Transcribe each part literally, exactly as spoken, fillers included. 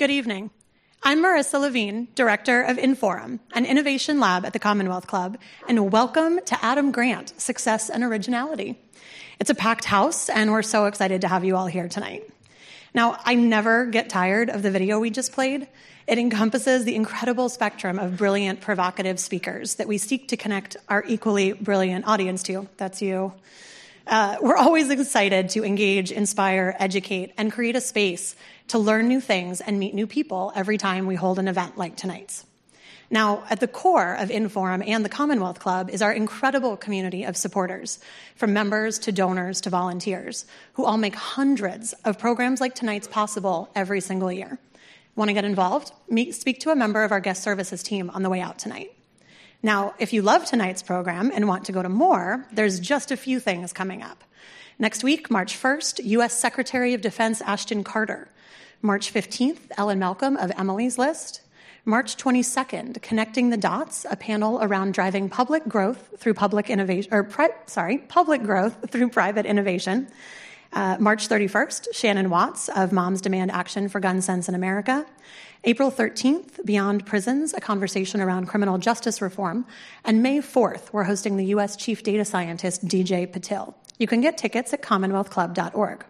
Good evening. I'm Marissa Levine, Director of Inforum, an innovation lab at the Commonwealth Club, and welcome to Adam Grant, Success and Originality. It's a packed house, and we're so excited to have you all here tonight. Now, I never get tired of the video we just played. It encompasses the incredible spectrum of brilliant, provocative speakers that we seek to connect our equally brilliant audience to. That's you. Uh, we're always excited to engage, inspire, educate, and create a space to learn new things and meet new people every time we hold an event like tonight's. Now, at the core of Inforum and the Commonwealth Club is our incredible community of supporters, from members to donors to volunteers, who all make hundreds of programs like tonight's possible every single year. Want to get involved? Meet, speak to a member of our guest services team on the way out tonight. Now, if you love tonight's program and want to go to more, there's just a few things coming up. Next week, March first, U S Secretary of Defense Ashton Carter. March fifteenth, Ellen Malcolm of Emily's List. March twenty-second, Connecting the Dots, a panel around driving public growth through public innovation, or pri- sorry, public growth through private innovation. Uh, March thirty-first, Shannon Watts of Moms Demand Action for Gun Sense in America. April thirteenth, Beyond Prisons, a conversation around criminal justice reform. And May fourth, we're hosting the U S Chief Data Scientist, D J Patil. You can get tickets at commonwealth club dot org.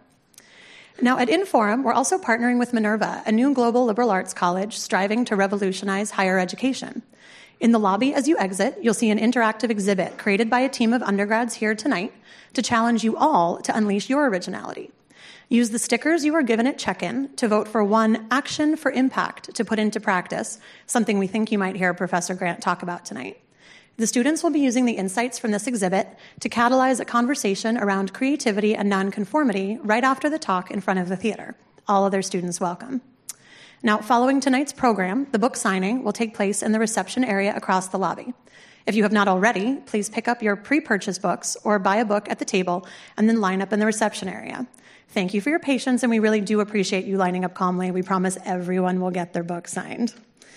Now, at Inforum, we're also partnering with Minerva, a new global liberal arts college striving to revolutionize higher education. In the lobby as you exit, you'll see an interactive exhibit created by a team of undergrads here tonight to challenge you all to unleash your originality. Use the stickers you were given at check-in to vote for one action for impact to put into practice, something we think you might hear Professor Grant talk about tonight. The students will be using the insights from this exhibit to catalyze a conversation around creativity and nonconformity right after the talk in front of the theater. All other students welcome. Now, following tonight's program, the book signing will take place in the reception area across the lobby. If you have not already, please pick up your pre-purchase books or buy a book at the table and then line up in the reception area. Thank you for your patience, and we really do appreciate you lining up calmly. We promise everyone will get their book signed.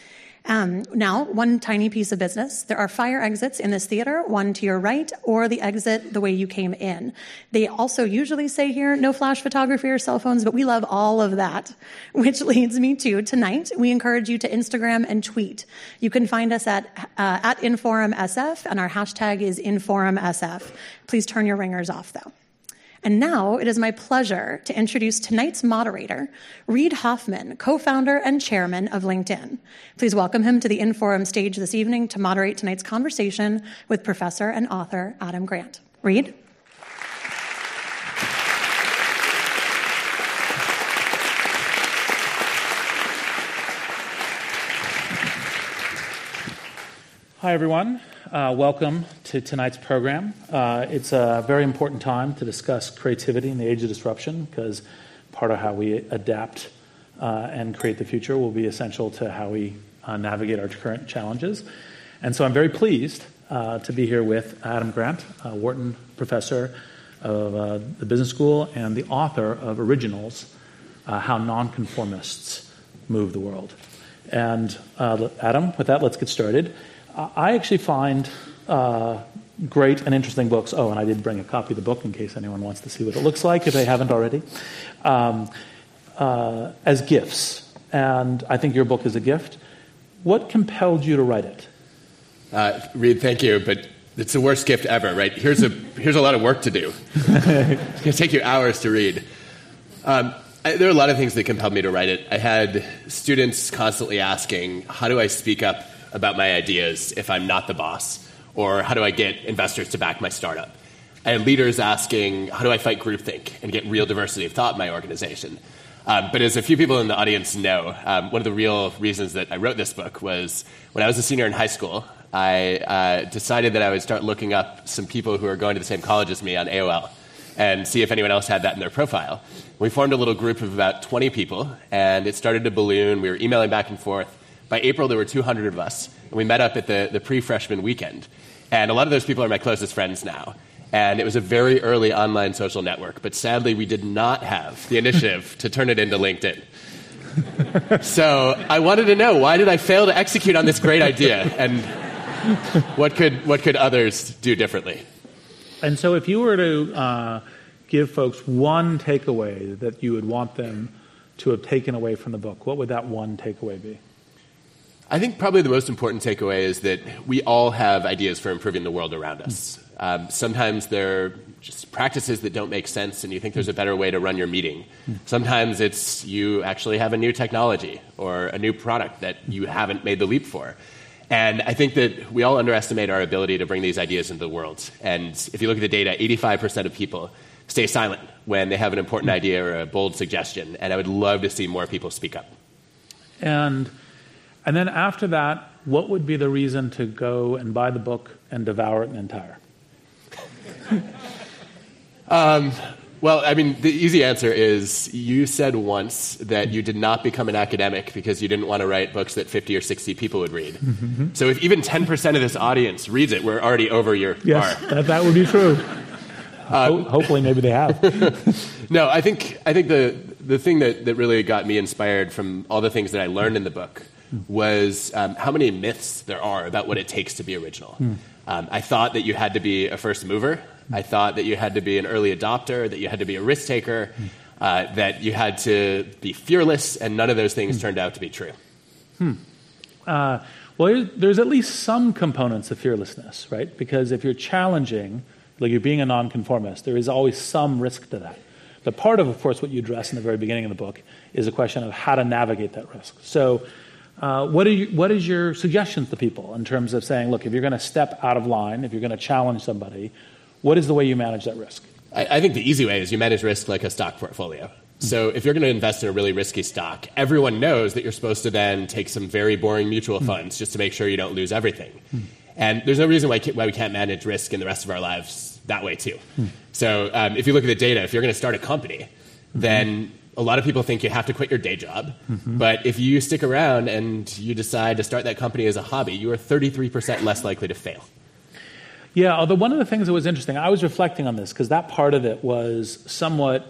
Um, now, one tiny piece of business. There are fire exits in this theater, one to your right, or the exit the way you came in. They also usually say here, no flash photography or cell phones, but we love all of that, which leads me to tonight. We encourage you to Instagram and tweet. You can find us at, uh, at InforumSF, and our hashtag is InforumSF. Please turn your ringers off, though. And now it is my pleasure to introduce tonight's moderator, Reid Hoffman, co-founder and chairman of LinkedIn. Please welcome him to the Inforum stage this evening to moderate tonight's conversation with professor and author Adam Grant. Reid? Hi, everyone. Uh, welcome to tonight's program. Uh, it's a very important time to discuss creativity in the age of disruption, because part of how we adapt uh, and create the future will be essential to how we uh, navigate our current challenges. And so I'm very pleased uh, to be here with Adam Grant, a Wharton professor of uh, the business school and the author of Originals, uh, How Nonconformists Move the World. And uh, Adam, with that, let's get started. I actually find uh, great and interesting books. Oh, and I did bring a copy of the book in case anyone wants to see what it looks like, if they haven't already, um, uh, as gifts. And I think your book is a gift. What compelled you to write it? Uh, Reid, thank you, but it's the worst gift ever, right? Here's a here's a lot of work to do. It's going to take you hours to read. Um, I, there are a lot of things that compelled me to write it. I had students constantly asking, how do I speak up about my ideas if I'm not the boss? Or how do I get investors to back my startup? I had leaders asking, how do I fight groupthink and get real diversity of thought in my organization? Um, but as a few people in the audience know, um, one of the real reasons that I wrote this book was when I was a senior in high school, I uh, decided that I would start looking up some people who are going to the same college as me on A O L and see if anyone else had that in their profile. We formed a little group of about twenty people, and it started to balloon. We were emailing back and forth. By April, there were two hundred of us, and we met up at the, the pre-freshman weekend. And a lot of those people are my closest friends now. And it was a very early online social network, but sadly, we did not have the initiative to turn it into LinkedIn. So I wanted to know, why did I fail to execute on this great idea? And what could what could others do differently? And so if you were to uh, give folks one takeaway that you would want them to have taken away from the book, what would that one takeaway be? I think probably the most important takeaway is that we all have ideas for improving the world around us. Um, sometimes they're just practices that don't make sense and you think there's a better way to run your meeting. Sometimes it's you actually have a new technology or a new product that you haven't made the leap for. And I think that we all underestimate our ability to bring these ideas into the world. And if you look at the data, eighty-five percent of people stay silent when they have an important idea or a bold suggestion. And I would love to see more people speak up. And and then after that, what would be the reason to go and buy the book and devour it in entire? um, well, I mean, the easy answer is you said once that you did not become an academic because you didn't want to write books that fifty or sixty people would read. Mm-hmm. So if even ten percent of this audience reads it, we're already over your yes, bar. That, that would be true. Uh, Ho- hopefully, maybe they have. No, I think I think the the thing that, that really got me inspired from all the things that I learned in the book was um, how many myths there are about what it takes to be original. Mm. Um, I thought that you had to be a first mover. I thought that you had to be an early adopter, that you had to be a risk taker, uh, that you had to be fearless, and none of those things turned out to be true. Hmm. Uh, well, there's at least some components of fearlessness, right? Because if you're challenging, like you're being a nonconformist, there is always some risk to that. But part of, of course, what you address in the very beginning of the book is a question of how to navigate that risk. So uh, what, are you, what is your suggestions to people in terms of saying, look, if you're going to step out of line, if you're going to challenge somebody, what is the way you manage that risk? I, I think the easy way is you manage risk like a stock portfolio. So if you're going to invest in a really risky stock, everyone knows that you're supposed to then take some very boring mutual funds just to make sure you don't lose everything. And there's no reason why, why we can't manage risk in the rest of our lives that way too. So um, if you look at the data, if you're going to start a company, then a lot of people think you have to quit your day job. Mm-hmm. But if you stick around and you decide to start that company as a hobby, you are thirty-three percent less likely to fail. Yeah, although one of the things that was interesting, I was reflecting on this because that part of it was somewhat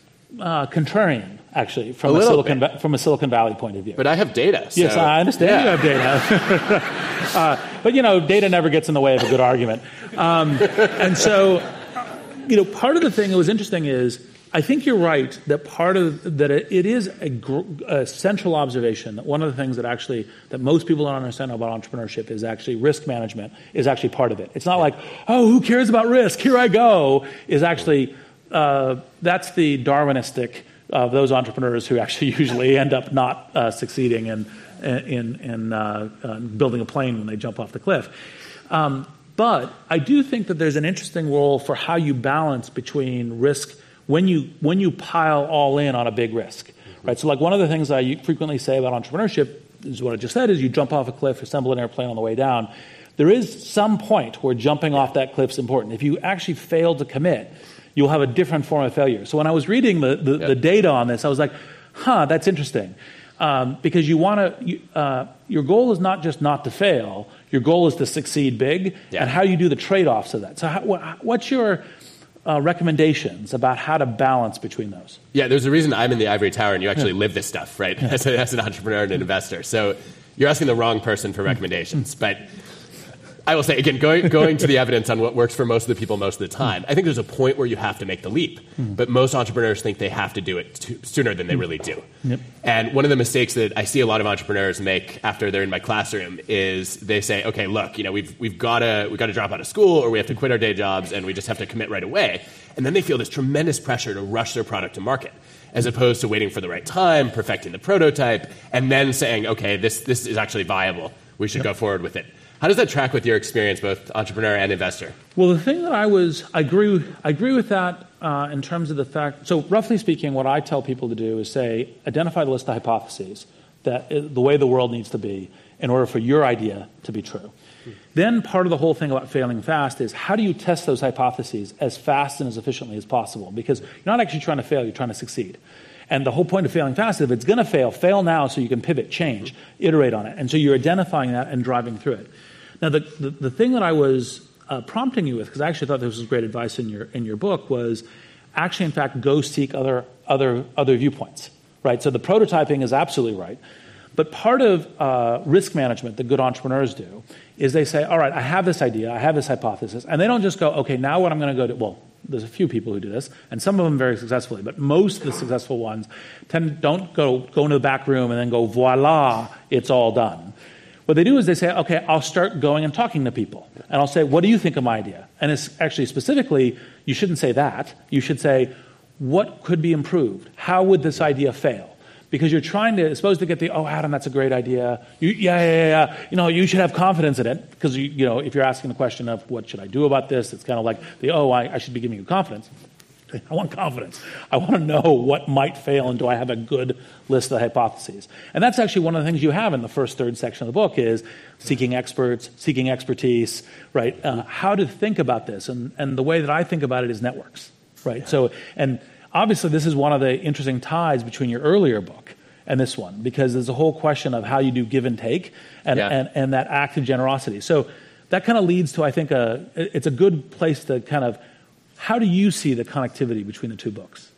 uh, contrarian, actually, from a, a Silicon Va- from a Silicon Valley point of view. But I have data. So, yes, I understand yeah. you have data. uh, but, you know, data never gets in the way of a good argument. Um, and so, you know, part of the thing that was interesting is I think you're right that part of that it, it is a, gr- a central observation that one of the things that actually that most people don't understand about entrepreneurship is actually risk management is actually part of it. It's not like, oh, who cares about risk? Here I go. Is actually uh, that's the Darwinistic of those entrepreneurs who actually usually end up not uh, succeeding in in, in uh, uh, building a plane when they jump off the cliff. Um, but I do think that there's an interesting role for how you balance between risk. When you when you pile all in on a big risk, right? So like one of the things I frequently say about entrepreneurship is what I just said is you jump off a cliff, assemble an airplane on the way down. There is some point where jumping off that cliff is important. If you actually fail to commit, you'll have a different form of failure. So when I was reading the, the, yep. the data on this, I was like, huh, that's interesting. Um, because you want to, uh, your goal is not just not to fail. Your goal is to succeed big, yeah. and how you do the trade-offs of that. So how, what's your Uh, recommendations about how to balance between those? Yeah, there's a reason I'm in the ivory tower and you actually yeah. live this stuff, right? As, a, as an entrepreneur and an investor. So you're asking the wrong person for recommendations. But I will say, again, going, going to the evidence on what works for most of the people most of the time, I think there's a point where you have to make the leap. But most entrepreneurs think they have to do it to, sooner than they really do. Yep. And one of the mistakes that I see a lot of entrepreneurs make after they're in my classroom is they say, okay, look, you know, we've we've got to we got to drop out of school or we have to quit our day jobs and we just have to commit right away. And then they feel this tremendous pressure to rush their product to market, as opposed to waiting for the right time, perfecting the prototype, and then saying, okay, this this is actually viable. We should yep. go forward with it. How does that track with your experience, both entrepreneur and investor? Well, the thing that I was, I agree, I agree with that uh, in terms of the fact, so roughly speaking, what I tell people to do is say, identify the list of hypotheses that is the way the world needs to be in order for your idea to be true. Hmm. Then part of the whole thing about failing fast is how do you test those hypotheses as fast and as efficiently as possible? Because you're not actually trying to fail, you're trying to succeed. And the whole point of failing fast is if it's going to fail, fail now so you can pivot, change, iterate on it. And so you're identifying that and driving through it. Now, the, the, the thing that I was uh, prompting you with, because I actually thought this was great advice in your in your book, was actually, in fact, go seek other other other viewpoints, right? So the prototyping is absolutely right. But part of uh, risk management that good entrepreneurs do is they say, all right, I have this idea, I have this hypothesis, and they don't just go, okay, now what I'm going to go do, well, There's a few people who do this, and some of them very successfully, but most of the successful ones tend don't go, go into the back room and then go, voila, it's all done. What they do is they say, okay, I'll start going and talking to people. And I'll say, what do you think of my idea? And it's actually specifically, you shouldn't say that. You should say, what could be improved? How would this idea fail? Because you're trying to, it's supposed to get the, oh, Adam, that's a great idea. You, yeah, yeah, yeah, yeah. You know, you should have confidence in it. Because, you, you know, if you're asking the question of what should I do about this, it's kind of like the, oh, I, I should be giving you confidence. I want confidence. I want to know what might fail and do I have a good list of hypotheses. And that's actually one of the things you have in the first third section of the book is seeking experts, seeking expertise, right? Uh, how to think about this. And, and the way that I think about it is networks, right? So, and obviously this is one of the interesting ties between your earlier book and this one, because there's a whole question of how you do give and take and, yeah. and, and that act of generosity. So that kind of leads to, I think, a, it's a good place to kind of, how do you see the connectivity between the two books?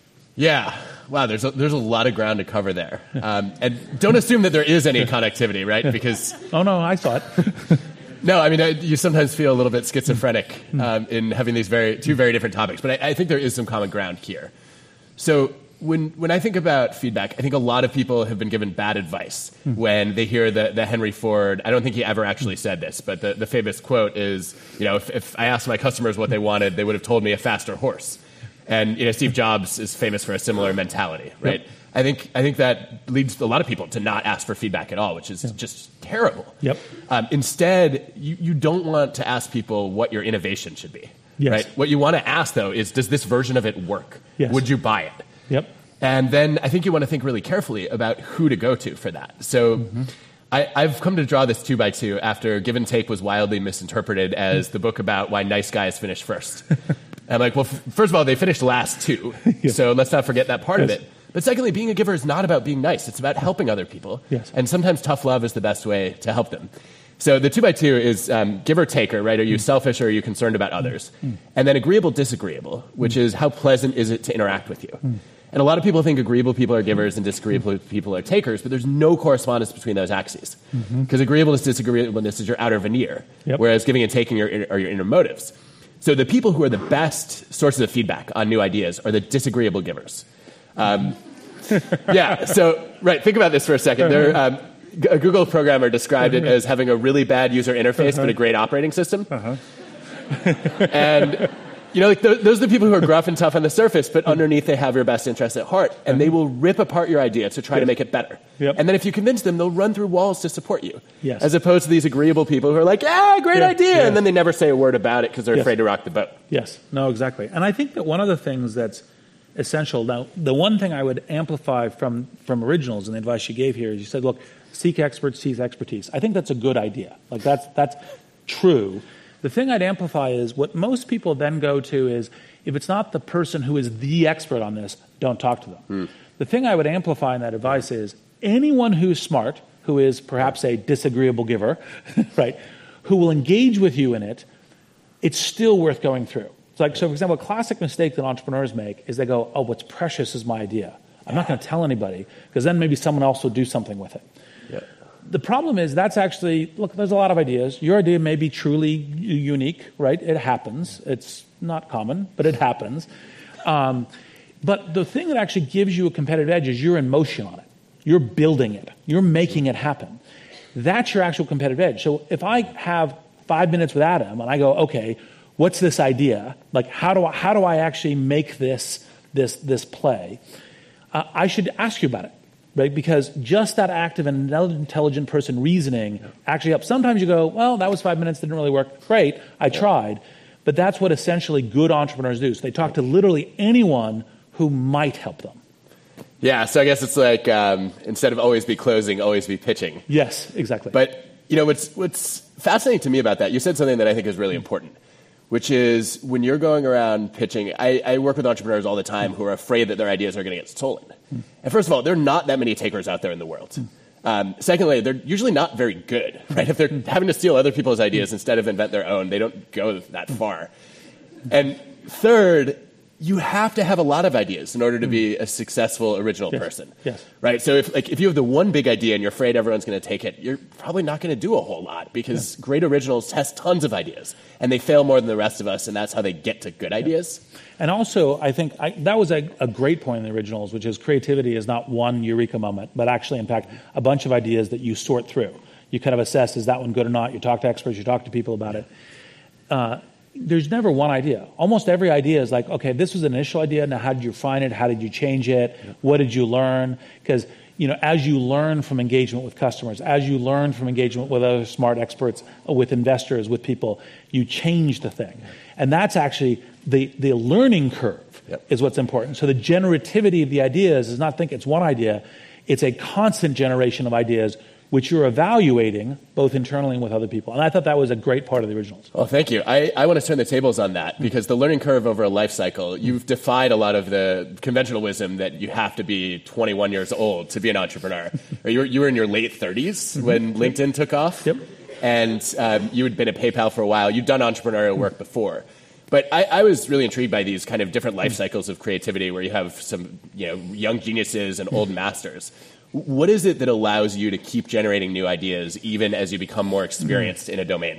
Yeah. Wow, there's a, there's a lot of ground to cover there. Um, and don't assume that there is any connectivity, right? Because oh, no, I saw it. No, I mean, I, you sometimes feel a little bit schizophrenic um, in having these very two very different topics. But I, I think there is some common ground here. So when when I think about feedback, I think a lot of people have been given bad advice mm. when they hear the, the Henry Ford. I don't think he ever actually said this, but the, the famous quote is, you know, if, if I asked my customers what they wanted, they would have told me a faster horse. And you know, Steve Jobs is famous for a similar mentality, right? Yep. I think I think that leads a lot of people to not ask for feedback at all, which is yep. just terrible. Yep. Um, instead, you, you don't want to ask people what your innovation should be, yes. right? What you want to ask, though, is does this version of it work? Yes. Would you buy it? Yep. And then I think you want to think really carefully about who to go to for that. So mm-hmm. I, I've come to draw this two by two after Give and Take was wildly misinterpreted as the book about why nice guys finish first. I'm like, well, f- first of all, they finished last too, yeah. so let's not forget that part yes. of it. But secondly, being a giver is not about being nice. It's about helping other people. Yes. And sometimes tough love is the best way to help them. So the two by two is um, giver taker, right? Are you mm. selfish or are you concerned about others? Mm. And then agreeable disagreeable, which mm. is how pleasant is it to interact with you? Mm. And a lot of people think agreeable people are givers and disagreeable people are takers, but there's no correspondence between those axes. Because mm-hmm. agreeableness, disagreeableness is your outer veneer, yep. whereas giving and taking are, are your inner motives. So the people who are the best sources of feedback on new ideas are the disagreeable givers. Um, yeah, so, right, think about this for a second. There, um, a Google programmer described it as having a really bad user interface, uh-huh. but a great operating system. Uh-huh. And, you know, like th- those are the people who are gruff and tough on the surface, but underneath they have your best interests at heart, and uh-huh. they will rip apart your idea to try yes. to make it better. Yep. And then if you convince them, they'll run through walls to support you. Yes. As opposed to these agreeable people who are like, yeah, great yeah. idea, yeah. and then they never say a word about it because they're yes. afraid to rock the boat. Yes, no, exactly. And I think that one of the things that's essential, now, the one thing I would amplify from, from Originals and the advice you gave here is you said, look, seek experts, seek expertise. I think that's a good idea. Like, that's that's true. The thing I'd amplify is what most people then go to is, if it's not the person who is the expert on this, don't talk to them. Mm. The thing I would amplify in that advice is anyone who's smart, who is perhaps a disagreeable giver, right, who will engage with you in it, it's still worth going through. It's like, so for example, a classic mistake that entrepreneurs make is they go, oh, what's precious is my idea. I'm not going to tell anybody, because then maybe someone else will do something with it. Yeah. The problem is that's actually, look, there's a lot of ideas. Your idea may be truly unique, right? It happens. It's not common, but it happens. Um, but the thing that actually gives you a competitive edge is you're in motion on it. You're building it. You're making it happen. That's your actual competitive edge. So if I have five minutes with Adam and I go, okay, what's this idea? Like, how do I, how do I actually make this, this, this play? Uh, I should ask you about it. Right? Because just that act of an intelligent person reasoning yeah. actually helps. Sometimes you go, well, that was five minutes, didn't really work. Great, I yeah. tried. But that's what essentially good entrepreneurs do. So they talk to literally anyone who might help them. Yeah, so I guess it's like um, instead of always be closing, always be pitching. Yes, exactly. But you know what's what's fascinating to me about that, you said something that I think is really important, which is when you're going around pitching, I, I work with entrepreneurs all the time who are afraid that their ideas are going to get stolen. And first of all, there are not that many takers out there in the world. Um, secondly, they're usually not very good, right? If they're having to steal other people's ideas instead of invent their own, they don't go that far. And third, you have to have a lot of ideas in order to be a successful original yes. person. Yes. Right? So if like if you have the one big idea and you're afraid everyone's going to take it, you're probably not going to do a whole lot because yeah. great originals test tons of ideas and they fail more than the rest of us, and that's how they get to good ideas. Yeah. And also, I think I, that was a, a great point in the originals, which is creativity is not one eureka moment, but actually, in fact, a bunch of ideas that you sort through. You kind of assess, is that one good or not? You talk to experts, you talk to people about it. Uh, There's never one idea. Almost every idea is like, okay, this was an initial idea. Now, how did you refine it? How did you change it? Yeah. What did you learn? Because, you know, as you learn from engagement with customers, as you learn from engagement with other smart experts, with investors, with people, you change the thing. Yeah. And that's actually the, the learning curve yep. is what's important. So the generativity of the ideas is not think it's one idea. It's a constant generation of ideas which you're evaluating both internally and with other people. And I thought that was a great part of the originals. Well, thank you. I, I want to turn the tables on that because the learning curve over a life cycle, you've defied a lot of the conventional wisdom that you have to be twenty-one years old to be an entrepreneur. you, were, you were in your late thirties when LinkedIn took off. Yep. And um, you had been at PayPal for a while. You'd done entrepreneurial work before. But I, I was really intrigued by these kind of different life cycles of creativity where you have some you know, young geniuses and old masters. What is it that allows you to keep generating new ideas even as you become more experienced in a domain?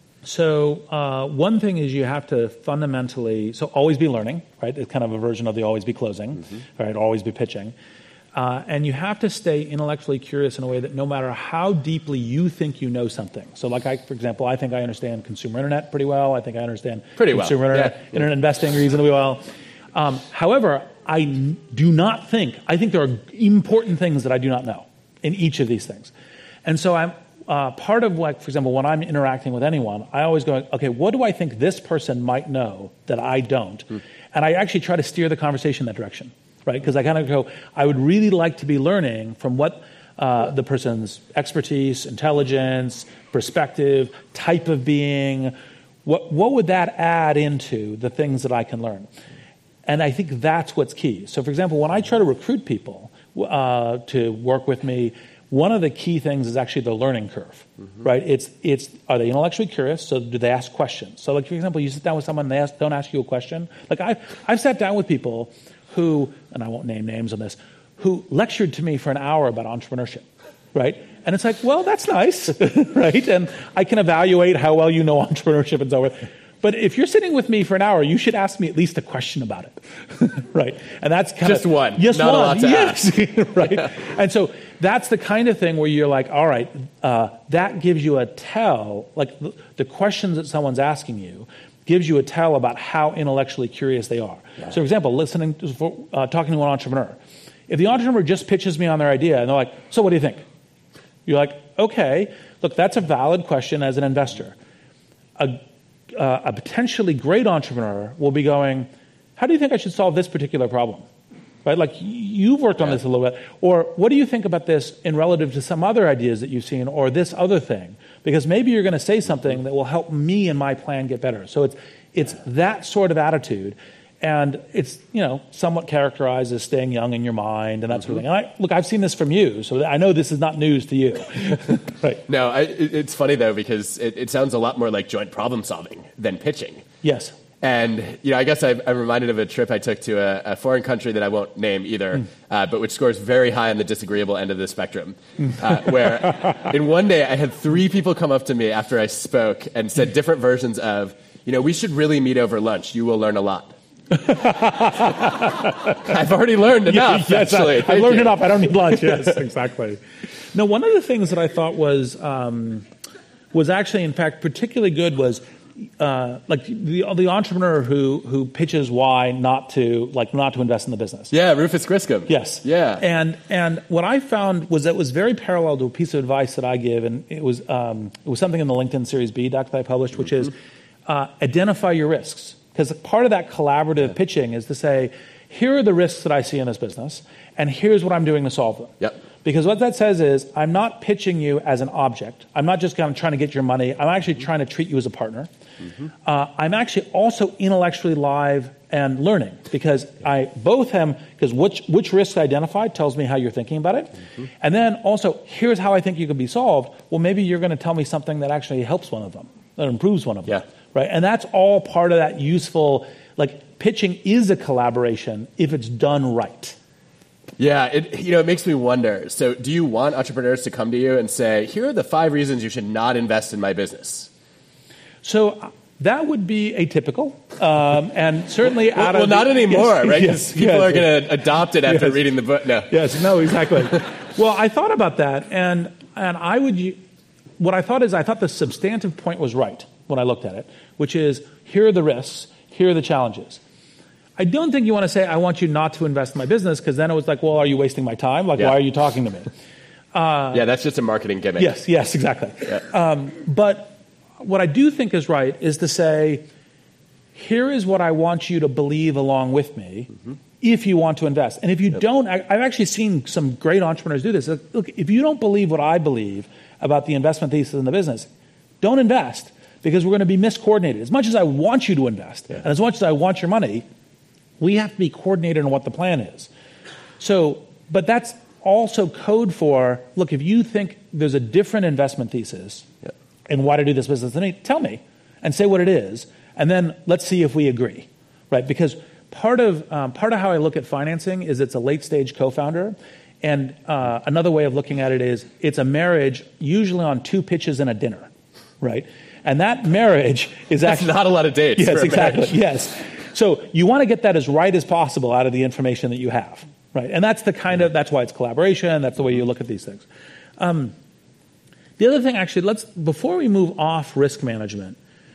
So uh, one thing is you have to fundamentally, so always be learning, right? It's kind of a version of the always be closing, mm-hmm. right? Always be pitching. Uh, and you have to stay intellectually curious in a way that no matter how deeply you think you know something. So like I, for example, I think I understand consumer internet pretty well. I think I understand pretty consumer well. internet, yeah. internet investing reasonably well. Um, however, I do not think, I think there are important things that I do not know in each of these things. And so I'm uh, part of like, for example, when I'm interacting with anyone, I always go, okay, what do I think this person might know that I don't? Mm. And I actually try to steer the conversation in that direction, right? Because I kind of go, I would really like to be learning from what uh, the person's expertise, intelligence, perspective, type of being, what what would that add into the things that I can learn? And I think that's what's key. So, for example, when I try to recruit people uh, to work with me, one of the key things is actually the learning curve, mm-hmm. right? It's it's are they intellectually curious? So do they ask questions? So, like for example, you sit down with someone and they ask, don't ask you a question. Like I I've sat down with people who, and I won't name names on this, who lectured to me for an hour about entrepreneurship, right? And it's like, well, that's nice, right? And I can evaluate how well you know entrepreneurship and so forth. But if you're sitting with me for an hour, you should ask me at least a question about it, right? And that's kind just of one, just not one. a lot to yes. ask, right? And so that's the kind of thing where you're like, all right, uh, that gives you a tell, like the, the questions that someone's asking you gives you a tell about how intellectually curious they are. Yeah. So, for example, listening, to, uh, talking to an entrepreneur. If the entrepreneur just pitches me on their idea and they're like, so what do you think? You're like, okay, look, that's a valid question as an investor. A Uh, a potentially great entrepreneur will be going, how do you think I should solve this particular problem? Right? Like, you've worked on yeah. this a little bit. Or what do you think about this in relative to some other ideas that you've seen or this other thing? Because maybe you're going to say something that will help me and my plan get better. So it's it's that sort of attitude. And it's, you know, somewhat characterized as staying young in your mind and that mm-hmm. sort of thing. And I, look, I've seen this from you, so I know this is not news to you. Right. No, I, it's funny, though, because it, it sounds a lot more like joint problem solving than pitching. Yes. And, you know, I guess I'm, I'm reminded of a trip I took to a, a foreign country that I won't name either, mm. uh, but which scores very high on the disagreeable end of the spectrum, uh, where in one day I had three people come up to me after I spoke and said different versions of, you know, we should really meet over lunch. You will learn a lot. I've already learned enough, yes, actually. I, I've learned you. enough. I don't need lunch. Yes, exactly. No, one of the things that I thought was um, was actually, in fact, particularly good was uh, like the the entrepreneur who who pitches why not to like not to invest in the business. Yeah, Rufus Griscom. Yes. Yeah. And and what I found was that it was very parallel to a piece of advice that I give, and it was um, it was something in the LinkedIn Series B doc that I published, which mm-hmm. is uh, identify your risks. Because part of that collaborative yeah. pitching is to say, here are the risks that I see in this business, and here's what I'm doing to solve them. Yep. Because what that says is, I'm not pitching you as an object. I'm not just kind of trying to get your money. I'm actually mm-hmm. trying to treat you as a partner. Mm-hmm. Uh, I'm actually also intellectually live and learning, because I both am, because which, which risks identified tells me how you're thinking about it. Mm-hmm. And then also, here's how I think you can be solved. Well, maybe you're going to tell me something that actually helps one of them, that improves one of them. Yeah. Right, and that's all part of that useful Like, pitching is a collaboration if it's done right. Yeah, it, you know, it makes me wonder. So do you want entrepreneurs to come to you and say, here are the five reasons you should not invest in my business? So that would be atypical. Um, and certainly well, out well, of... Well, not the, anymore, yes, right? Yes, Because people yes, are going to adopt it after yes. reading the book. No. Yes, no, exactly. Well, I thought about that, and and I would... What I thought is I thought the substantive point was right when I looked at it, which is, here are the risks, here are the challenges. I don't think you want to say, I want you not to invest in my business, because then it was like, well, are you wasting my time? Like, yeah. why are you talking to me? Uh, yeah, that's just a marketing gimmick. Yes, yes, exactly. Yeah. Um, but what I do think is right is to say, here is what I want you to believe along with me mm-hmm. if you want to invest. And if you yep. don't, I, I've actually seen some great entrepreneurs do this. Look, if you don't believe what I believe about the investment thesis in the business, don't invest, because we're going to be miscoordinated. As much as I want you to invest, yeah. and as much as I want your money, we have to be coordinated on what the plan is. So, but that's also code for, look, if you think there's a different investment thesis yeah. and why to do this business, then tell me and say what it is, and then let's see if we agree, right? Because part of um, part of how I look at financing is it's a late stage co-founder, and uh, another way of looking at it is it's a marriage usually on two pitches and a dinner, right? And that marriage is That's actually not a lot of dates. Yes, for a exactly. marriage. Yes. So you want to get that as right as possible out of the information that you have, right? And that's the kind of that's why it's collaboration. That's the way you look at these things. Um, the other thing, actually, let's before we move off risk management,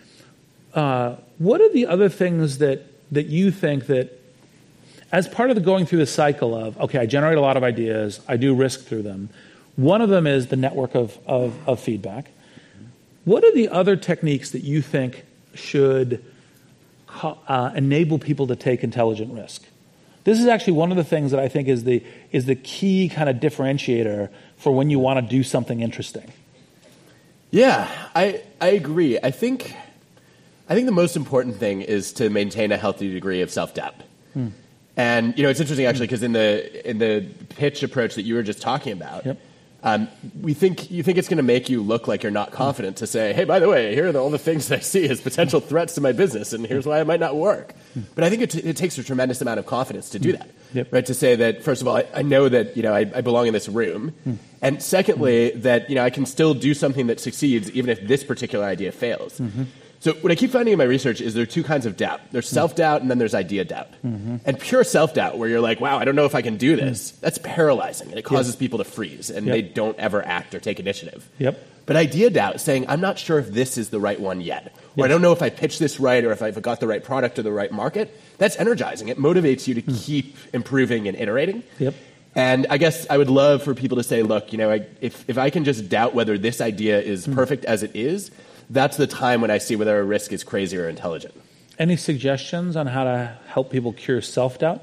uh, what are the other things that that you think that, as part of the going through the cycle of, okay, I generate a lot of ideas, I do risk through them. One of them is the network of of, of feedback. What are the other techniques that you think should Uh, enable people to take intelligent risk? This is actually one of the things that I think is the is the key kind of differentiator for when you want to do something interesting. Yeah, I I agree. I think I think the most important thing is to maintain a healthy degree of self-doubt. Hmm. And you know, it's interesting actually because in the in the pitch approach that you were just talking about. Yep. Um, we think you think it's going to make you look like you're not confident to say, hey, by the way, here are the, all the things that I see as potential threats to my business, and here's why it might not work. But I think it, t- it takes a tremendous amount of confidence to do that, yep. right? To say that, first of all, I, I know that you know I, I belong in this room, mm. and secondly, mm. that you know I can still do something that succeeds even if this particular idea fails. Mm-hmm. So what I keep finding in my research is there are two kinds of doubt. There's self-doubt and then there's idea doubt. Mm-hmm. And pure self-doubt where you're like, wow, I don't know if I can do this, mm. that's paralyzing, and it causes yep. people to freeze, and yep. they don't ever act or take initiative. Yep. But idea doubt, saying, I'm not sure if this is the right one yet, or yes. I don't know if I pitched this right or if I've got the right product or the right market, that's energizing. It motivates you to mm. keep improving and iterating. Yep. And I guess I would love for people to say, look, you know, I, if, if I can just doubt whether this idea is mm. perfect as it is, that's the time when I see whether a risk is crazy or intelligent. Any suggestions on how to help people cure self-doubt?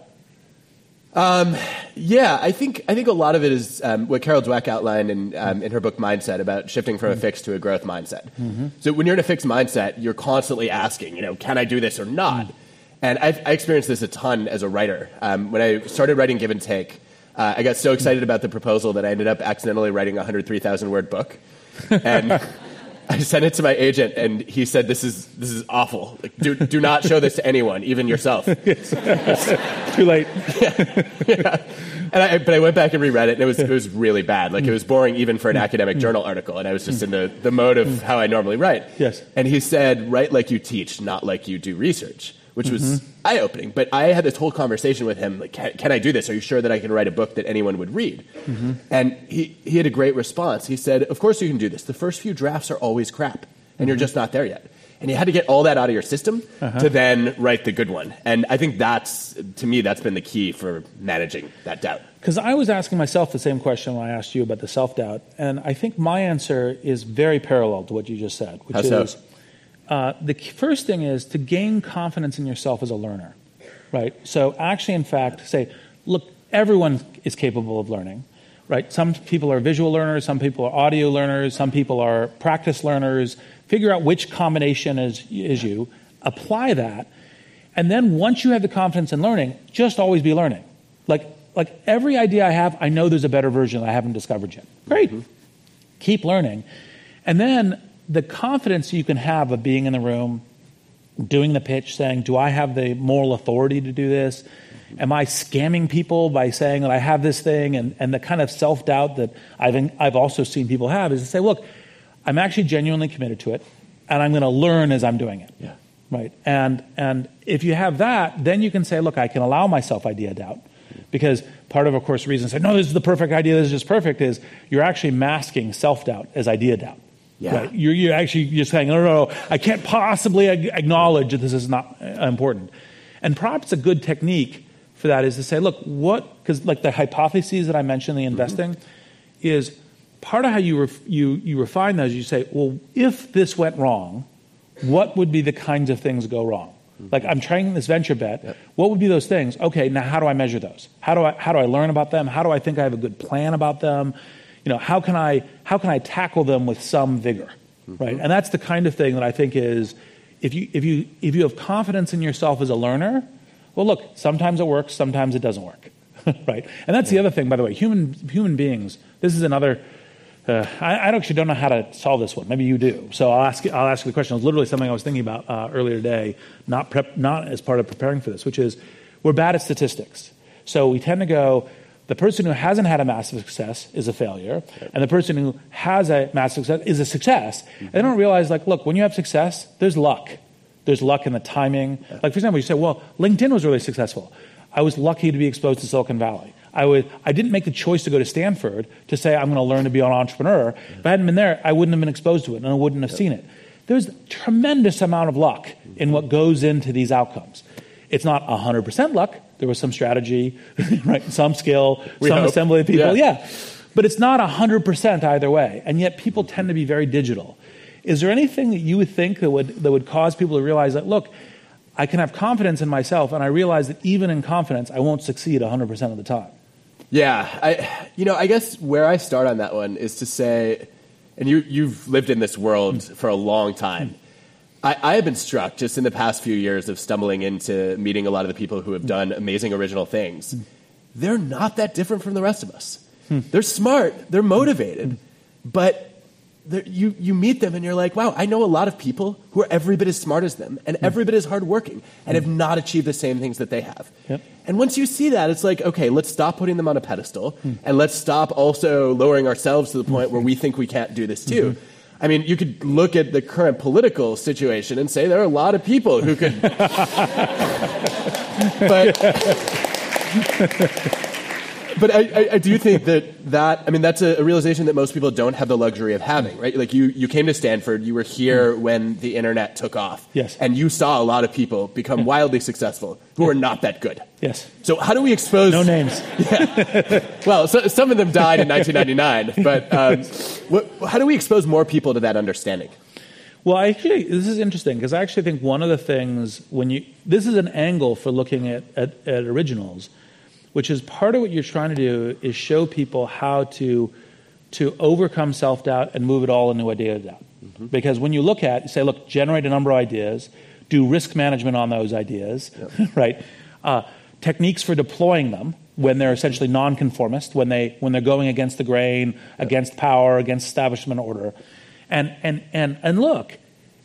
Um, yeah, I think I think a lot of it is um, what Carol Dweck outlined in, um, in her book Mindset about shifting from mm-hmm. a fixed to a growth mindset. Mm-hmm. So when you're in a fixed mindset, you're constantly asking, you know, can I do this or not? Mm-hmm. And I've, I experienced this a ton as a writer. Um, when I started writing Give and Take, uh, I got so excited mm-hmm. about the proposal that I ended up accidentally writing a one hundred three thousand word book. And I sent it to my agent, and he said, "This is this is awful. Like, do do not show this to anyone, even yourself." Too late. Yeah, yeah. And I, but I went back and reread it, and it was it was really bad. Like mm. it was boring even for an mm. academic mm. journal article, and I was just mm. in the, the mode of mm. how I normally write. Yes. And he said, "Write like you teach, not like you do research," which mm-hmm. was eye-opening. But I had this whole conversation with him, like, can, can I do this? Are you sure that I can write a book that anyone would read? Mm-hmm. And he, he had a great response. He said, of course you can do this. The first few drafts are always crap, and mm-hmm. you're just not there yet. And you had to get all that out of your system uh-huh. to then write the good one. And I think that's, to me, that's been the key for managing that doubt. Because I was asking myself the same question when I asked you about the self-doubt. And I think my answer is very parallel to what you just said, which How is... So? Uh, the first thing is to gain confidence in yourself as a learner, right? So actually, in fact, say, look, everyone is capable of learning, right? Some people are visual learners, some people are audio learners, some people are practice learners. Figure out which combination is, is you, apply that, and then once you have the confidence in learning, just always be learning. Like, like every idea I have, I know there's a better version that I haven't discovered yet. Great. Mm-hmm. Keep learning. And then the confidence you can have of being in the room, doing the pitch, saying, do I have the moral authority to do this? Am I scamming people by saying that I have this thing? And, and the kind of self-doubt that I've, I've also seen people have is to say, look, I'm actually genuinely committed to it, and I'm going to learn as I'm doing it. Yeah. Right? And and if you have that, then you can say, look, I can allow myself idea doubt. Because part of, of course, the reason to say, no, this is the perfect idea, this is just perfect, is you're actually masking self-doubt as idea doubt. Yeah. Right? You're, you're actually just saying, no, no, no, I can't possibly acknowledge that this is not important. And perhaps a good technique for that is to say, look, what, because like the hypotheses that I mentioned in the investing mm-hmm. is part of how you, ref, you, you refine those, you say, well, if this went wrong, what would be the kinds of things go wrong? Mm-hmm. Like I'm trying this venture bet. Yep. What would be those things? Okay, now how do I measure those? How do I how do I learn about them? How do I think I have a good plan about them? You know, how can I how can I tackle them with some vigor? Mm-hmm. Right? And that's the kind of thing that I think is if you if you if you have confidence in yourself as a learner, well look, sometimes it works, sometimes it doesn't work. Right? And that's yeah. the other thing, by the way, human human beings, this is another Uh, I, I actually don't know how to solve this one. Maybe you do. So I'll ask. I'll ask you the question. It was literally something I was thinking about uh, earlier today, not prep, not as part of preparing for this, which is we're bad at statistics. So we tend to go, the person who hasn't had a massive success is a failure, okay. and the person who has a massive success is a success. Mm-hmm. And they don't realize, like, look, when you have success, there's luck. There's luck in the timing. Yeah. Like, for example, you say, well, LinkedIn was really successful. I was lucky to be exposed to Silicon Valley. I would. I didn't make the choice to go to Stanford to say I'm going to learn to be an entrepreneur. Yeah. If I hadn't been there, I wouldn't have been exposed to it, and I wouldn't have yeah. seen it. There's a tremendous amount of luck in what goes into these outcomes. It's not one hundred percent luck. There was some strategy, right? Some skill, we some hope. assembly of people. Yeah. yeah. But it's not one hundred percent either way, and yet people tend to be very digital. Is there anything that you would think that would that would cause people to realize that, look, I can have confidence in myself, and I realize that even in confidence, I won't succeed one hundred percent of the time? Yeah, I, you know, I guess where I start on that one is to say, and you, you've lived in this world mm. for a long time. Mm. I, I have been struck just in the past few years of stumbling into meeting a lot of the people who have done amazing original things. Mm. They're not that different from the rest of us. Mm. They're smart, they're motivated, mm. but you, you meet them and you're like, wow, I know a lot of people who are every bit as smart as them and mm. every bit as hardworking and mm. have not achieved the same things that they have. Yep. And once you see that, it's like, okay, let's stop putting them on a pedestal mm. and let's stop also lowering ourselves to the point where we think we can't do this too. Mm-hmm. I mean, you could look at the current political situation and say there are a lot of people who could... but... But I, I, I do think that that, I mean, that's a, a realization that most people don't have the luxury of having, right? Like you, you came to Stanford, you were here mm. when the internet took off. Yes. And you saw a lot of people become yeah. wildly successful who yeah. are not that good. Yes. So how do we expose... No names. Yeah. Well, so, some of them died in nineteen ninety-nine, but um, what, how do we expose more people to that understanding? Well, actually, this is interesting because I actually think one of the things when you, this is an angle for looking at, at, at originals, which is part of what you're trying to do is show people how to to overcome self-doubt and move it all into idea doubt. Mm-hmm. Because when you look at, you say, look, generate a number of ideas, do risk management on those ideas, yep. right? Uh, techniques for deploying them when they're essentially nonconformist, when they when they're going against the grain, yep. against power, against establishment order, and and and and look,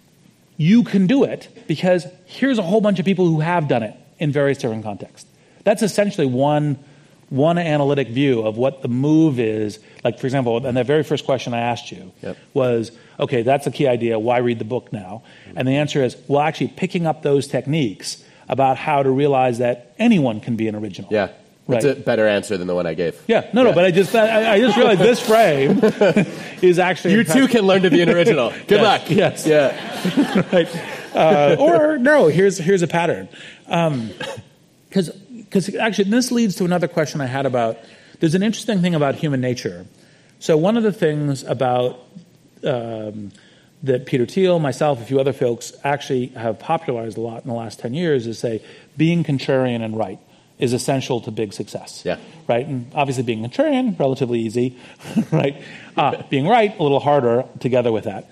you can do it because here's a whole bunch of people who have done it in various different contexts. That's essentially one one analytic view of what the move is. Like, for example, and the very first question I asked you yep. was, okay, that's a key idea. Why read the book now? Mm-hmm. And the answer is, well, actually picking up those techniques about how to realize that anyone can be an original. Yeah. That's right. A better answer than the one I gave. Yeah, no, yeah. no, but I just I, I just realized this frame is actually... You too can learn to be an original. Good yes, luck. Yes. Yeah. right. Uh, or, no, here's here's a pattern. Because um, because actually this leads to another question I had about... There's an interesting thing about human nature. So one of the things about... Um, that Peter Thiel, myself, a few other folks actually have popularized a lot in the last ten years is, say, being contrarian and right is essential to big success. Yeah. Right? And obviously being contrarian, relatively easy, right? Uh, being right, a little harder together with that.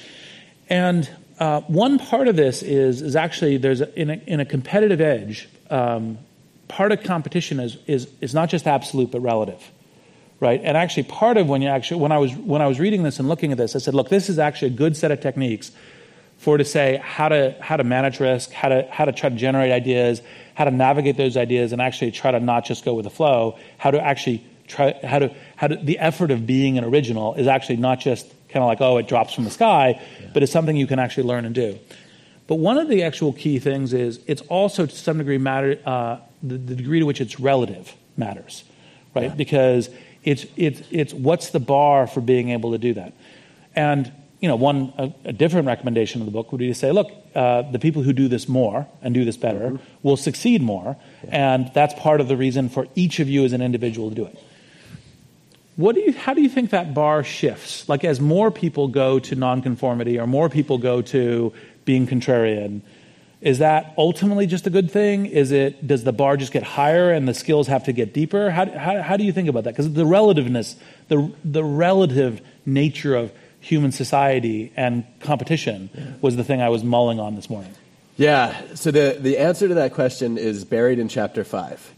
And uh, one part of this is is actually there's a, in, a, in a competitive edge, um, part of competition is, is is not just absolute but relative. Right, and actually, part of when you actually when I was when I was reading this and looking at this, I said, "Look, this is actually a good set of techniques for to say how to how to manage risk, how to how to try to generate ideas, how to navigate those ideas, and actually try to not just go with the flow. How to actually try how to how to the effort of being an original is actually not just kind of like, oh, it drops from the sky, yeah. but it's something you can actually learn and do. But one of the actual key things is it's also to some degree matter uh, the, the degree to which it's relative matters, right? Yeah. Because it's it's it's what's the bar for being able to do that, and you know one a, a different recommendation of the book would be to say, look, uh, the people who do this more and do this better mm-hmm. will succeed more, yeah. and that's part of the reason for each of you as an individual to do it. What do you? How do you think that bar shifts? Like as more people go to nonconformity or more people go to being contrarian, is that ultimately just a good thing? Is it? Does the bar just get higher and the skills have to get deeper? How how, how do you think about that? Because the relativeness, the the relative nature of human society and competition yeah. was the thing I was mulling on this morning. Yeah. So the the answer to that question is buried in chapter five.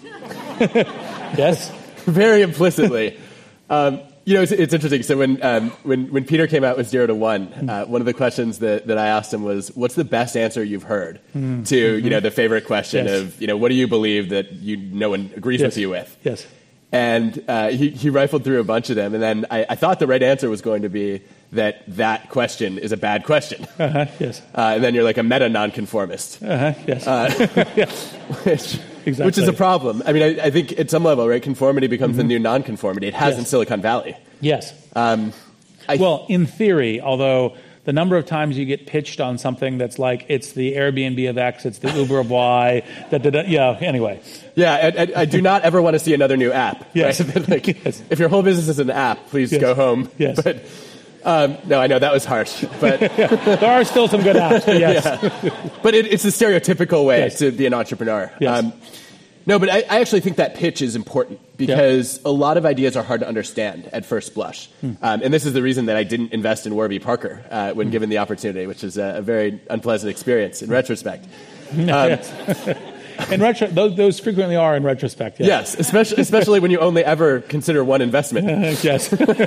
Yes. Very implicitly. Um, you know, it's, it's interesting. So when um, when when Peter came out with zero to one, uh, one of the questions that, that I asked him was, "What's the best answer you've heard mm-hmm. to you know the favorite question yes. of you know what do you believe that you no one agrees yes. with you with?" Yes. And uh, he he rifled through a bunch of them, and then I, I thought the right answer was going to be that that question is a bad question. Uh-huh. Yes. Uh, and then you're like a meta nonconformist. Uh-huh. Yes. Uh, yes. Which, Exactly. Which is a problem. I mean, I, I think at some level, right, conformity becomes mm-hmm. the new nonconformity. It has yes. in Silicon Valley. Yes. Um, I well, in theory, although the number of times you get pitched on something that's like, it's the Airbnb of X, it's the Uber of Y, that, that, that yeah, anyway. Yeah, I, I, I do not ever want to see another new app. Yes. Right? like, yes. If your whole business is an app, please yes. go home. Yes. But um, no, I know that was harsh. But there are still some good apps, but yes. yeah. But it, it's a stereotypical way yes. to be an entrepreneur. Yes. Um, No, but I, I actually think that pitch is important because yep. a lot of ideas are hard to understand at first blush. Hmm. Um, and this is the reason that I didn't invest in Warby Parker uh, when hmm. given the opportunity, which is a, a very unpleasant experience in retrespect. Um, yes. in retro, those, those frequently are in retrospect. Yes, yes especially, especially when you only ever consider one investment. yes.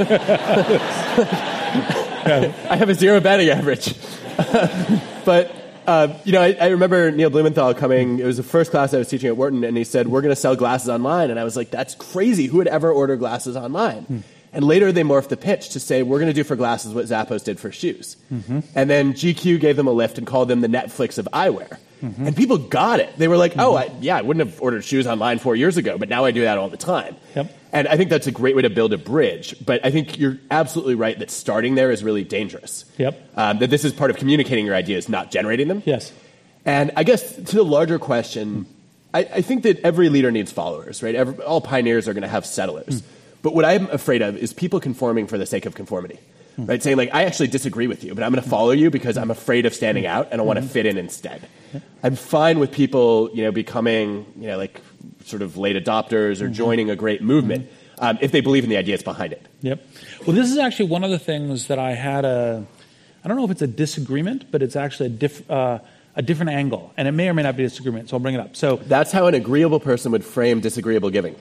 I have a zero batting average. But... Uh, you know, I, I remember Neil Blumenthal coming, it was the first class I was teaching at Wharton, and he said, we're going to sell glasses online. And I was like, that's crazy. Who would ever order glasses online? Hmm. And later they morphed the pitch to say, we're going to do for glasses what Zappos did for shoes. Mm-hmm. And then G Q gave them a lift and called them the Netflix of eyewear. Mm-hmm. And people got it. They were like, oh, I, yeah, I wouldn't have ordered shoes online four years ago, but now I do that all the time. Yep. And I think that's a great way to build a bridge. But I think you're absolutely right that starting there is really dangerous. Yep. Um, that this is part of communicating your ideas, not generating them. Yes. And I guess to the larger question, I, I think that every leader needs followers, right? Every, all pioneers are going to have settlers. Mm. But what I'm afraid of is people conforming for the sake of conformity. Mm. Right? Saying, like, I actually disagree with you, but I'm going to follow you because I'm afraid of standing out and I want to fit in instead. Yeah. I'm fine with people, you know, becoming, you know, like sort of late adopters or mm-hmm. joining a great movement. Mm-hmm. Um, if they believe in the ideas behind it. Yep. Well, this is actually one of the things that I had a, I don't know if it's a disagreement, but it's actually a, diff, uh, a different angle. And it may or may not be a disagreement, so I'll bring it up. So that's how an agreeable person would frame disagreeable giving.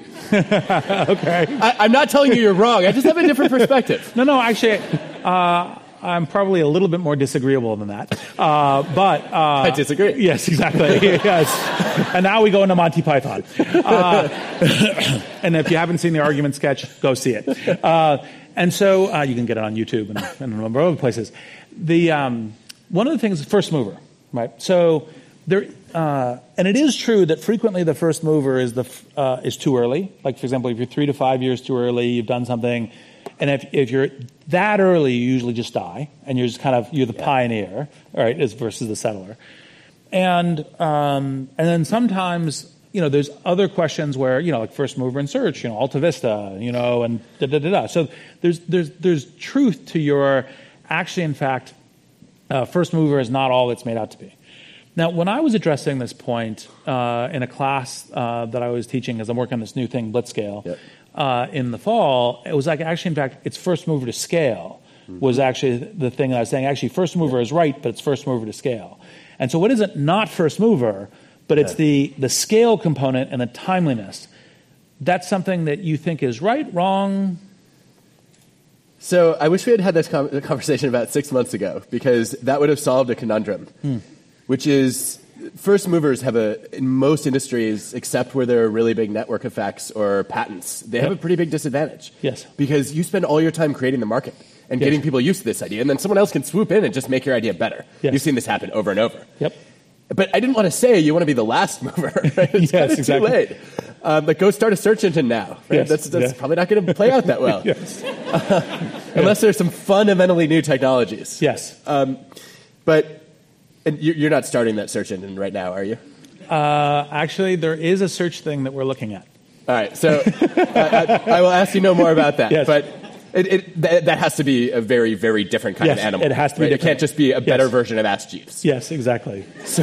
Okay. I, I'm not telling you you're wrong. I just have a different perspective. No, no, actually, uh, I'm probably a little bit more disagreeable than that. Uh, but uh, I disagree. Yes, exactly. Yes. And now we go into Monty Python. Uh, and if you haven't seen the argument sketch, go see it. Uh, and so uh, you can get it on YouTube and, and a number of other places. The um, one of the things is first mover, right? So there, uh, and it is true that frequently the first mover is the uh, is too early. Like for example, if you're three to five years too early, you've done something. And if, if you're that early, you usually just die, and you're just kind of you're the yeah. pioneer, right, as versus the settler. And um, and then sometimes you know there's other questions where you know like first mover in search, you know Alta Vista, you know, and da da da da. So there's there's there's truth to your actually in fact uh, first mover is not all it's made out to be. Now, when I was addressing this point uh, in a class uh, that I was teaching as I'm working on this new thing, Blitzscale. Yep. Uh, in the fall, it was like actually, in fact, it's first mover to scale mm-hmm. was actually the thing that I was saying. Actually, first mover is right, but it's first mover to scale. And so what is it? Not first mover, but it's the, the scale component and the timeliness. That's something that you think is right, wrong? So I wish we had had this com- conversation about six months ago, because that would have solved a conundrum, hmm. which is first movers have a, in most industries, except where there are really big network effects or patents, they have yep. a pretty big disadvantage. Yes. Because you spend all your time creating the market and yes. getting people used to this idea, and then someone else can swoop in and just make your idea better. Yes. You've seen this happen over and over. Yep. But I didn't want to say you want to be the last mover. Right? It's yes, kind of exactly. too late. Um, but go start a search engine now. Right? Yes. That's, that's yeah. probably not going to play out that well. yes. uh, unless there's some fundamentally new technologies. Yes. Um, but and you, you're not starting that search engine right now, are you? Uh, actually, there is a search thing that we're looking at. All right. So I, I, I will ask you no more about that. Yes. But it, it, that, that has to be a very, very different kind yes, of animal. It has to be right? different. It can't just be a better yes. version of Ask Jeeves. Yes, exactly. So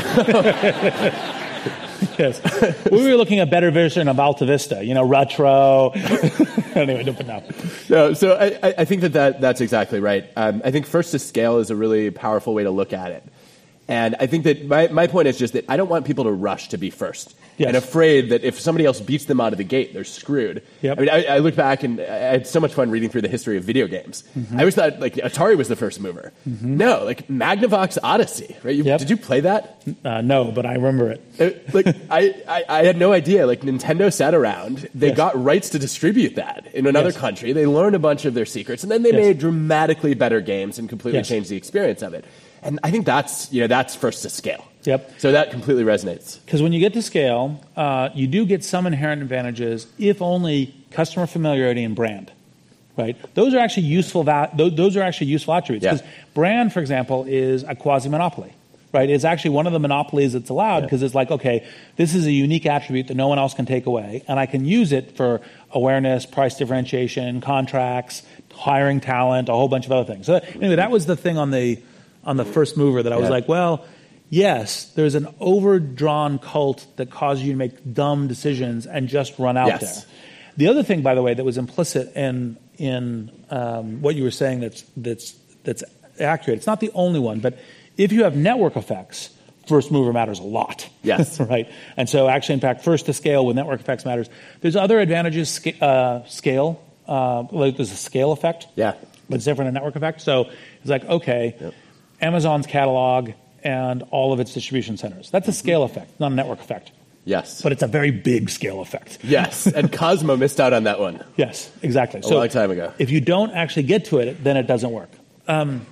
yes. We were looking at a better version of Alta Vista, you know, retro. Anyway, don't put no. No, so I, I think that, that that's exactly right. Um, I think first to scale is a really powerful way to look at it. And I think that my, my point is just that I don't want people to rush to be first. Yes. And afraid that if somebody else beats them out of the gate, they're screwed. Yep. I mean, I, I look back and I had so much fun reading through the history of video games. Mm-hmm. I always thought like Atari was the first mover. Mm-hmm. No, like Magnavox Odyssey, right? You, yep. Did you play that? Uh, no, but I remember it. it like I, I, I had no idea. Like Nintendo sat around, they yes. got rights to distribute that in another yes. country. They learned a bunch of their secrets, and then they yes. made dramatically better games and completely yes. changed the experience of it. And I think that's, you know, that's first to scale. Yep. So that completely resonates. Because when you get to scale, uh, you do get some inherent advantages, if only customer familiarity and brand, right? Those are actually useful. Va- those are actually useful attributes. Because yeah. brand, for example, is a quasi-monopoly, right? It's actually one of the monopolies that's allowed because yeah. it's like, okay, this is a unique attribute that no one else can take away, and I can use it for awareness, price differentiation, contracts, hiring talent, a whole bunch of other things. So anyway, that was the thing on the on the first mover that I was yeah. like, well, yes, there's an overdrawn cult that causes you to make dumb decisions and just run out yes. there. The other thing, by the way, that was implicit in in um, what you were saying that's that's that's accurate. It's not the only one, but if you have network effects, first mover matters a lot. Yes. right? And so actually, in fact, first to scale with network effects matters. There's other advantages, sca- uh, scale. Uh, like there's a scale effect. Yeah. But it's different than a network effect. So it's like, okay, yep. Amazon's catalog and all of its distribution centers. That's a scale effect, not a network effect. Yes. But it's a very big scale effect. Yes. And Cosmo missed out on that one. Yes, exactly. A so long time ago. If you don't actually get to it, then it doesn't work. Um,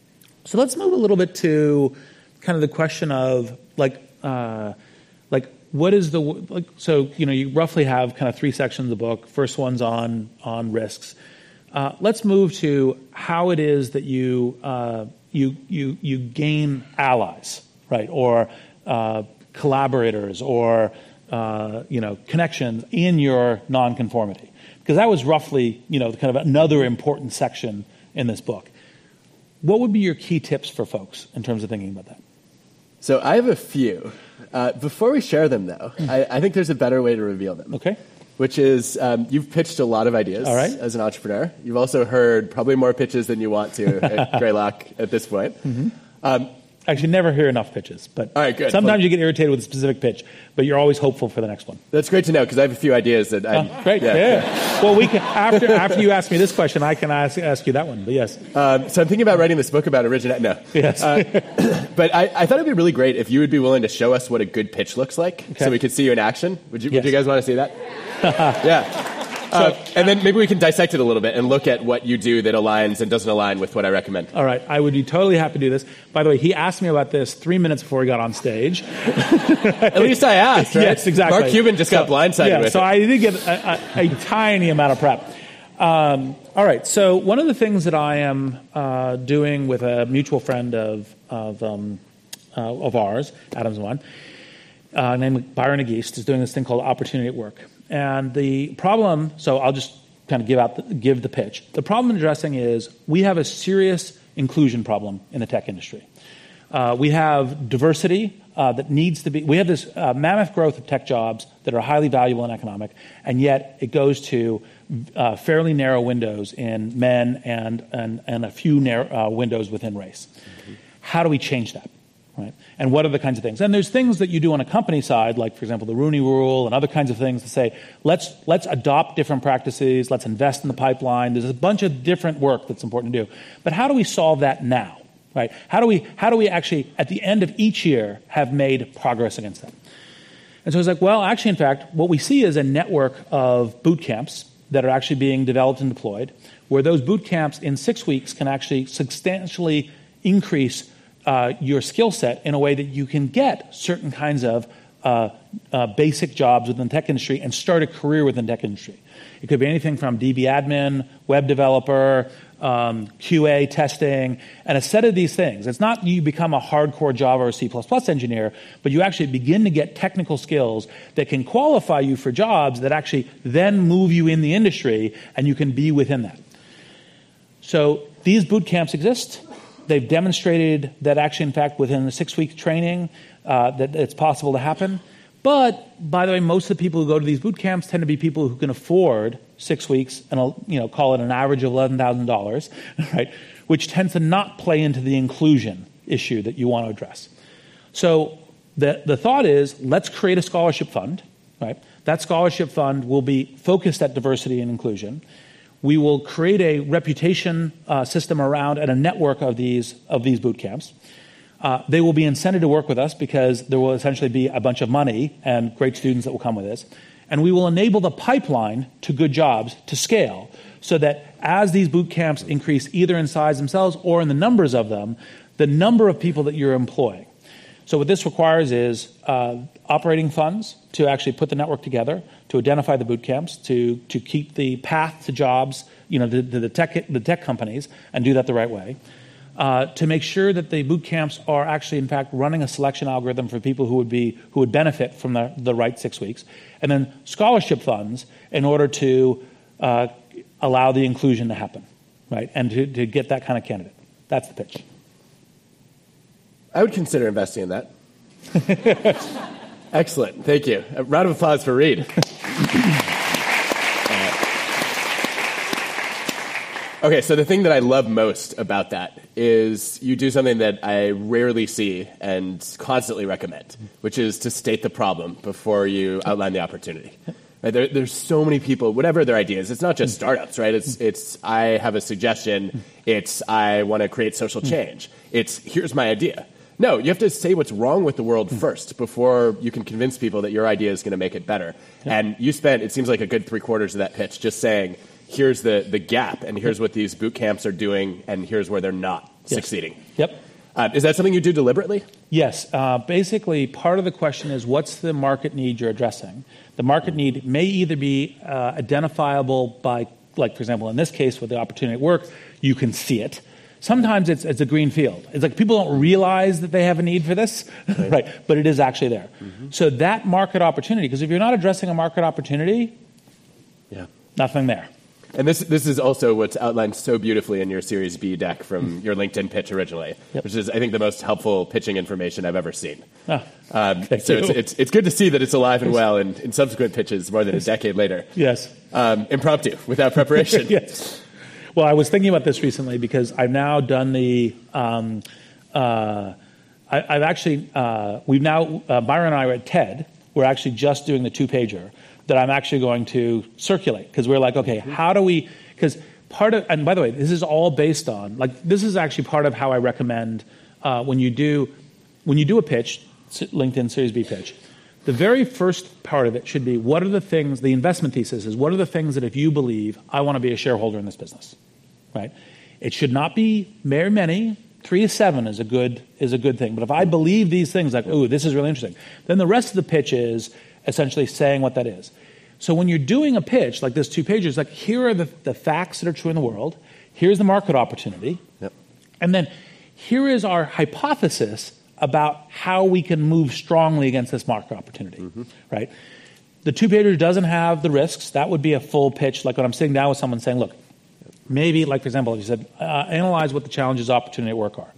so let's move a little bit to kind of the question of like, uh, like what is the like? So you know, you roughly have kind of three sections of the book. First one's on on risks. Uh, let's move to how it is that you uh, you you you gain allies, right, or uh, collaborators, or uh, you know connections in your nonconformity, because that was roughly you know kind of another important section in this book. What would be your key tips for folks in terms of thinking about that? So I have a few. Uh, before we share them, though, mm. I, I think there's a better way to reveal them. Okay. Which is um, you've pitched a lot of ideas All right. as an entrepreneur. You've also heard probably more pitches than you want to at Greylock at this point. Mm-hmm. Um, Actually, never hear enough pitches. But all right, good. Sometimes well, you get irritated with a specific pitch, but you're always hopeful for the next one. That's great to know because I have a few ideas that I. Oh, great. Yeah. yeah. Well, we can after after you ask me this question, I can ask ask you that one. But yes. Um, so I'm thinking about writing this book about originality. No. Yes. Uh, but I, I thought it'd be really great if you would be willing to show us what a good pitch looks like, okay. so we could see you in action. Would you? Yes. Would you guys want to see that? yeah. Uh, so, and then maybe we can dissect it a little bit and look at what you do that aligns and doesn't align with what I recommend. All right. I would be totally happy to do this. By the way, he asked me about this three minutes before he got on stage. At least I asked, right? Yes, exactly. Mark Cuban just so, got blindsided yeah, with so it. So I did get a, a, a tiny amount of prep. Um, all right. So one of the things that I am uh, doing with a mutual friend of of, um, uh, of ours, Adam's one, uh, named Byron Agist, is doing this thing called Opportunity at Work. And the problem, so I'll just kind of give out the, give the pitch. The problem I'm addressing is we have a serious inclusion problem in the tech industry. Uh, we have diversity uh, that needs to be, we have this uh, mammoth growth of tech jobs that are highly valuable and economic, and yet it goes to uh, fairly narrow windows in men and, and, and a few narrow uh, windows within race. Mm-hmm. How do we change that? right? And what are the kinds of things? And there's things that you do on a company side, like, for example, the Rooney Rule and other kinds of things to say, let's let's adopt different practices, let's invest in the pipeline. There's a bunch of different work that's important to do. But how do we solve that now, right? How do we how do we actually, at the end of each year, have made progress against that? And so it's like, well, actually, in fact, what we see is a network of boot camps that are actually being developed and deployed, where those boot camps in six weeks can actually substantially increase uh, your skill set in a way that you can get certain kinds of uh, uh, basic jobs within the tech industry and start a career within the tech industry. It could be anything from D B admin, web developer, um, Q A testing, and a set of these things. It's not you become a hardcore Java or C plus plus engineer, but you actually begin to get technical skills that can qualify you for jobs that actually then move you in the industry, and you can be within that. So these boot camps exist. They've demonstrated that actually, in fact, within the six-week training, uh, that it's possible to happen. But, by the way, most of the people who go to these boot camps tend to be people who can afford six weeks and, you know, call it an average of eleven thousand dollars, right, which tends to not play into the inclusion issue that you want to address. So the, the thought is, let's create a scholarship fund, right? That scholarship fund will be focused at diversity and inclusion. We will create a reputation uh, system around and a network of these of these boot camps. Uh, they will be incented to work with us because there will essentially be a bunch of money and great students that will come with this. And we will enable the pipeline to good jobs to scale so that as these boot camps increase either in size themselves or in the numbers of them, the number of people that you're employing. So what this requires is uh, operating funds to actually put the network together, to identify the boot camps, to to keep the path to jobs, you know, the, the tech the tech companies, and do that the right way. Uh, to make sure that the boot camps are actually, in fact, running a selection algorithm for people who would be who would benefit from the, the right six weeks, and then scholarship funds in order to uh, allow the inclusion to happen, right, and to, to get that kind of candidate. That's the pitch. I would consider investing in that. Excellent. Thank you. A round of applause for Reid. Okay, so the thing that I love most about that is you do something that I rarely see and constantly recommend, which is to state the problem before you outline the opportunity. Right? There, there's so many people, whatever their ideas. It's not just startups, right? It's, it's I have a suggestion. It's I want to create social change. It's here's my idea. No, you have to say what's wrong with the world first before you can convince people that your idea is going to make it better. Yeah. And you spent, it seems like a good three quarters of that pitch just saying, here's the, the gap, and here's what these boot camps are doing, and here's where they're not yes. succeeding. Yep. Uh, is that something you do deliberately? Yes. Uh, basically, part of the question is, what's the market need you're addressing? The market need may either be uh, identifiable by, like, for example, in this case, with the opportunity at work, you can see it. Sometimes it's, it's a green field. It's like people don't realize that they have a need for this, right? right? But it is actually there. Mm-hmm. So that market opportunity, because if you're not addressing a market opportunity, yeah, nothing there. And this this is also what's outlined so beautifully in your Series B deck from your LinkedIn pitch originally, yep. which is, I think, the most helpful pitching information I've ever seen. Oh, um, so it's, it's it's good to see that it's alive and well in, in subsequent pitches more than a decade later. Yes. Um, impromptu, without preparation. Yes. Well, I was thinking about this recently because I've now done the, um, uh, I, I've actually, uh, we've now, uh, Byron and I were at TED, we're actually just doing the two-pager that I'm actually going to circulate because we're like, okay, how do we, because part of, and by the way, this is all based on, like, this is actually part of how I recommend uh, when you do, when you do a pitch, LinkedIn Series B pitch, the very first part of it should be, what are the things, the investment thesis is, what are the things that if you believe, I want to be a shareholder in this business, right? It should not be very many. Three to seven is a good is a good thing. But if I believe these things, like, ooh, this is really interesting, then the rest of the pitch is essentially saying what that is. So when you're doing a pitch, like this two pages, like here are the, the facts that are true in the world, here's the market opportunity, yep. and then here is our hypothesis about how we can move strongly against this market opportunity, mm-hmm. right? The two-pager doesn't have the risks. That would be a full pitch, like when I'm sitting down with someone saying, look, maybe, like, for example, if you said, uh, analyze what the challenges, opportunity at work are.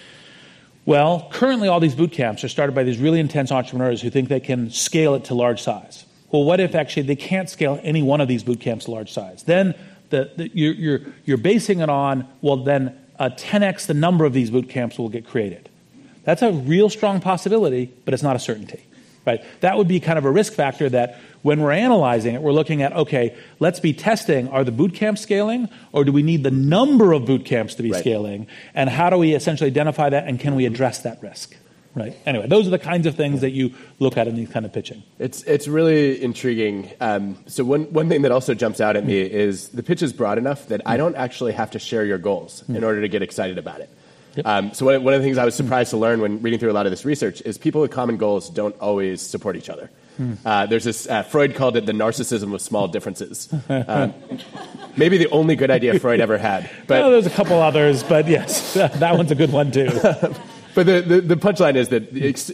Well, currently all these boot camps are started by these really intense entrepreneurs who think they can scale it to large size. Well, what if actually they can't scale any one of these boot camps to large size? Then the, the, you're, you're, you're basing it on, well, then uh, ten x the number of these boot camps will get created. That's a real strong possibility, but it's not a certainty, right? That would be kind of a risk factor that when we're analyzing it, we're looking at, okay, let's be testing, are the boot camps scaling, or do we need the number of boot camps to be right. scaling? And how do we essentially identify that, and can we address that risk? Right. Anyway, those are the kinds of things that you look at in these kind of pitching. It's it's really intriguing. Um, so one, one thing that also jumps out at me is the pitch is broad enough that I don't actually have to share your goals in order to get excited about it. Yep. Um, so one, one of the things I was surprised to learn when reading through a lot of this research is people with common goals don't always support each other. Uh, there's this, uh, Freud called it the narcissism of small differences. Um, maybe the only good idea Freud ever had. But well, there's a couple others, but yes, that one's a good one too. But the, the, the punchline is that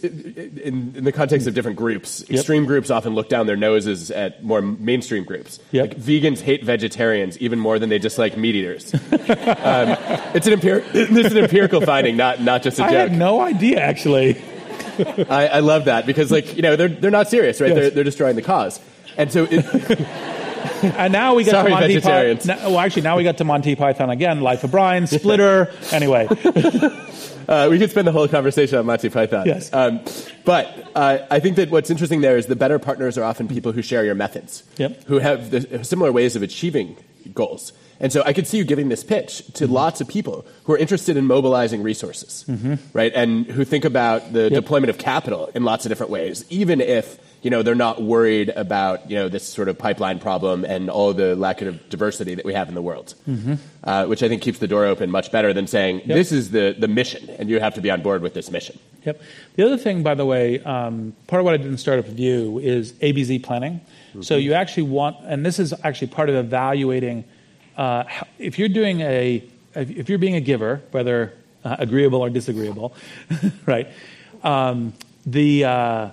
in, in the context of different groups, yep. extreme groups often look down their noses at more mainstream groups. Yep. Like vegans hate vegetarians even more than they dislike meat eaters. um, it's, an empir- it's an empirical finding, not, not just a joke. I had no idea, actually. I, I love that because, like, you know, they're they're not serious, right? Yes. They're they're destroying the cause, and so. It, and now we get Sorry, to Monty vegetarians. Python. Well, actually, now we got to Monty Python again. Life of Brian, Splitter. Anyway, uh, we could spend the whole conversation on Monty Python. Yes, um, but uh, I think that what's interesting there is the better partners are often people who share your methods, yep. who have the, similar ways of achieving goals. And so I could see you giving this pitch to mm-hmm. lots of people who are interested in mobilizing resources, mm-hmm. right? And who think about the yep. deployment of capital in lots of different ways, even if, you know, they're not worried about, you know, this sort of pipeline problem and all the lack of diversity that we have in the world, mm-hmm. uh, which I think keeps the door open much better than saying, yep. this is the, the mission, and you have to be on board with this mission. Yep. The other thing, by the way, um, part of what I did in Startup Review is A B Z planning. Mm-hmm. So you actually want, and this is actually part of evaluating. Uh, if you're doing a, if you're being a giver, whether uh, agreeable or disagreeable, right? Um, the uh,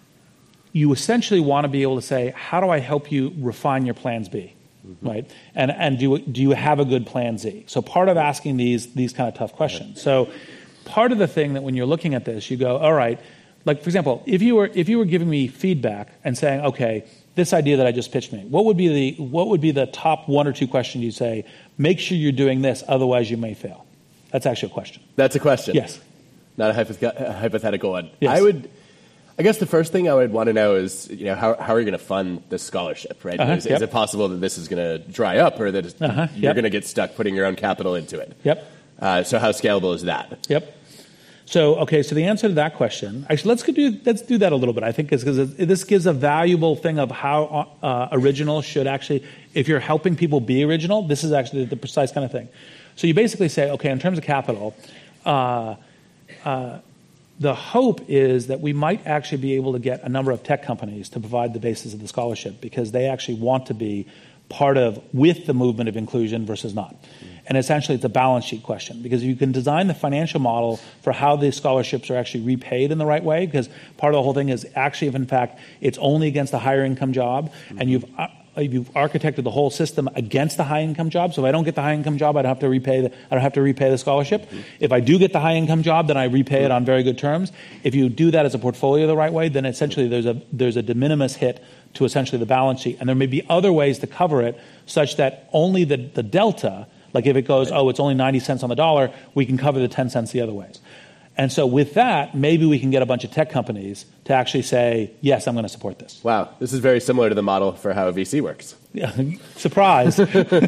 you essentially want to be able to say, how do I help you refine your plans B, mm-hmm. right? And and do do you have a good plan Z? So part of asking these these kind of tough questions. So part of the thing that when you're looking at this, you go, all right. Like for example, if you were if you were giving me feedback and saying, okay, this idea that I just pitched me, what would be the what would be the top one or two questions you say? Make sure you're doing this, otherwise you may fail. That's actually a question. That's a question. Yes, not a, hypoth- a hypothetical one. Yes. I would. I guess the first thing I would want to know is, you know, how how are you going to fund this scholarship, right? Uh-huh, is, yep. is it possible that this is going to dry up, or that it's, uh-huh, you're yep. going to get stuck putting your own capital into it? Yep. Uh, so how scalable is that? Yep. So, okay, so the answer to that question, actually, let's do let's do that a little bit. I think because this gives a valuable thing of how uh, original should actually, if you're helping people be original, this is actually the precise kind of thing. So you basically say, okay, in terms of capital, uh, uh, the hope is that we might actually be able to get a number of tech companies to provide the basis of the scholarship because they actually want to be part of with the movement of inclusion versus not. And essentially, it's a balance sheet question because you can design the financial model for how these scholarships are actually repaid in the right way because part of the whole thing is actually if, in fact, it's only against a higher income job mm-hmm. and you've uh, you've architected the whole system against the high income job. So if I don't get the high income job, I don't have to repay the, I don't have to repay the scholarship. Mm-hmm. If I do get the high income job, then I repay mm-hmm. it on very good terms. If you do that as a portfolio the right way, then essentially there's a there's a de minimis hit to essentially the balance sheet. And there may be other ways to cover it such that only the, the delta, like if it goes, oh, it's only ninety cents on the dollar, we can cover the ten cents the other ways. And so with that, maybe we can get a bunch of tech companies to actually say, yes, I'm going to support this. Wow. This is very similar to the model for how a V C works. Yeah, surprise.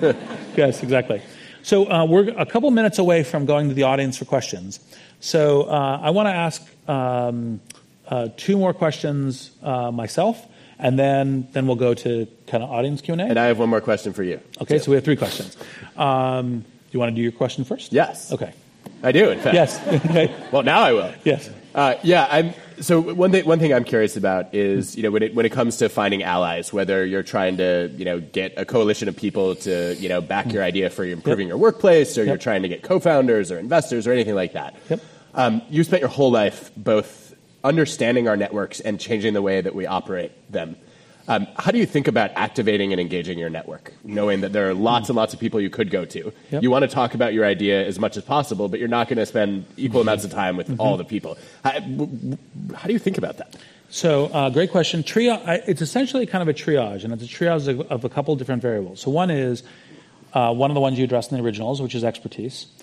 Yes, exactly. So uh, we're a couple minutes away from going to the audience for questions. So uh, I want to ask um, uh, two more questions uh, myself, and then then we'll go to kind of audience Q and A. And I have one more question for you. Okay, too. so we have three questions. Um, do you want to do your question first? Yes. Okay. I do, in fact. Yes. Okay. Well, now I will. Yes. Uh, yeah. I'm, so one thing, one thing I'm curious about is, you know, when it when it comes to finding allies, whether you're trying to, you know, get a coalition of people to, you know, back your idea for improving yep. your workplace, or yep. you're trying to get co-founders or investors or anything like that. Yep. Um, you spent your whole life both understanding our networks and changing the way that we operate them. Um, how do you think about activating and engaging your network, knowing that there are lots and lots of people you could go to? Yep. You want to talk about your idea as much as possible, but you're not going to spend equal amounts of time with mm-hmm. all the people. How, how do you think about that? So, uh, great question. Triage, it's essentially kind of a triage, and it's a triage of, of a couple different variables. So one is uh, one of the ones you addressed in the originals, which is expertise.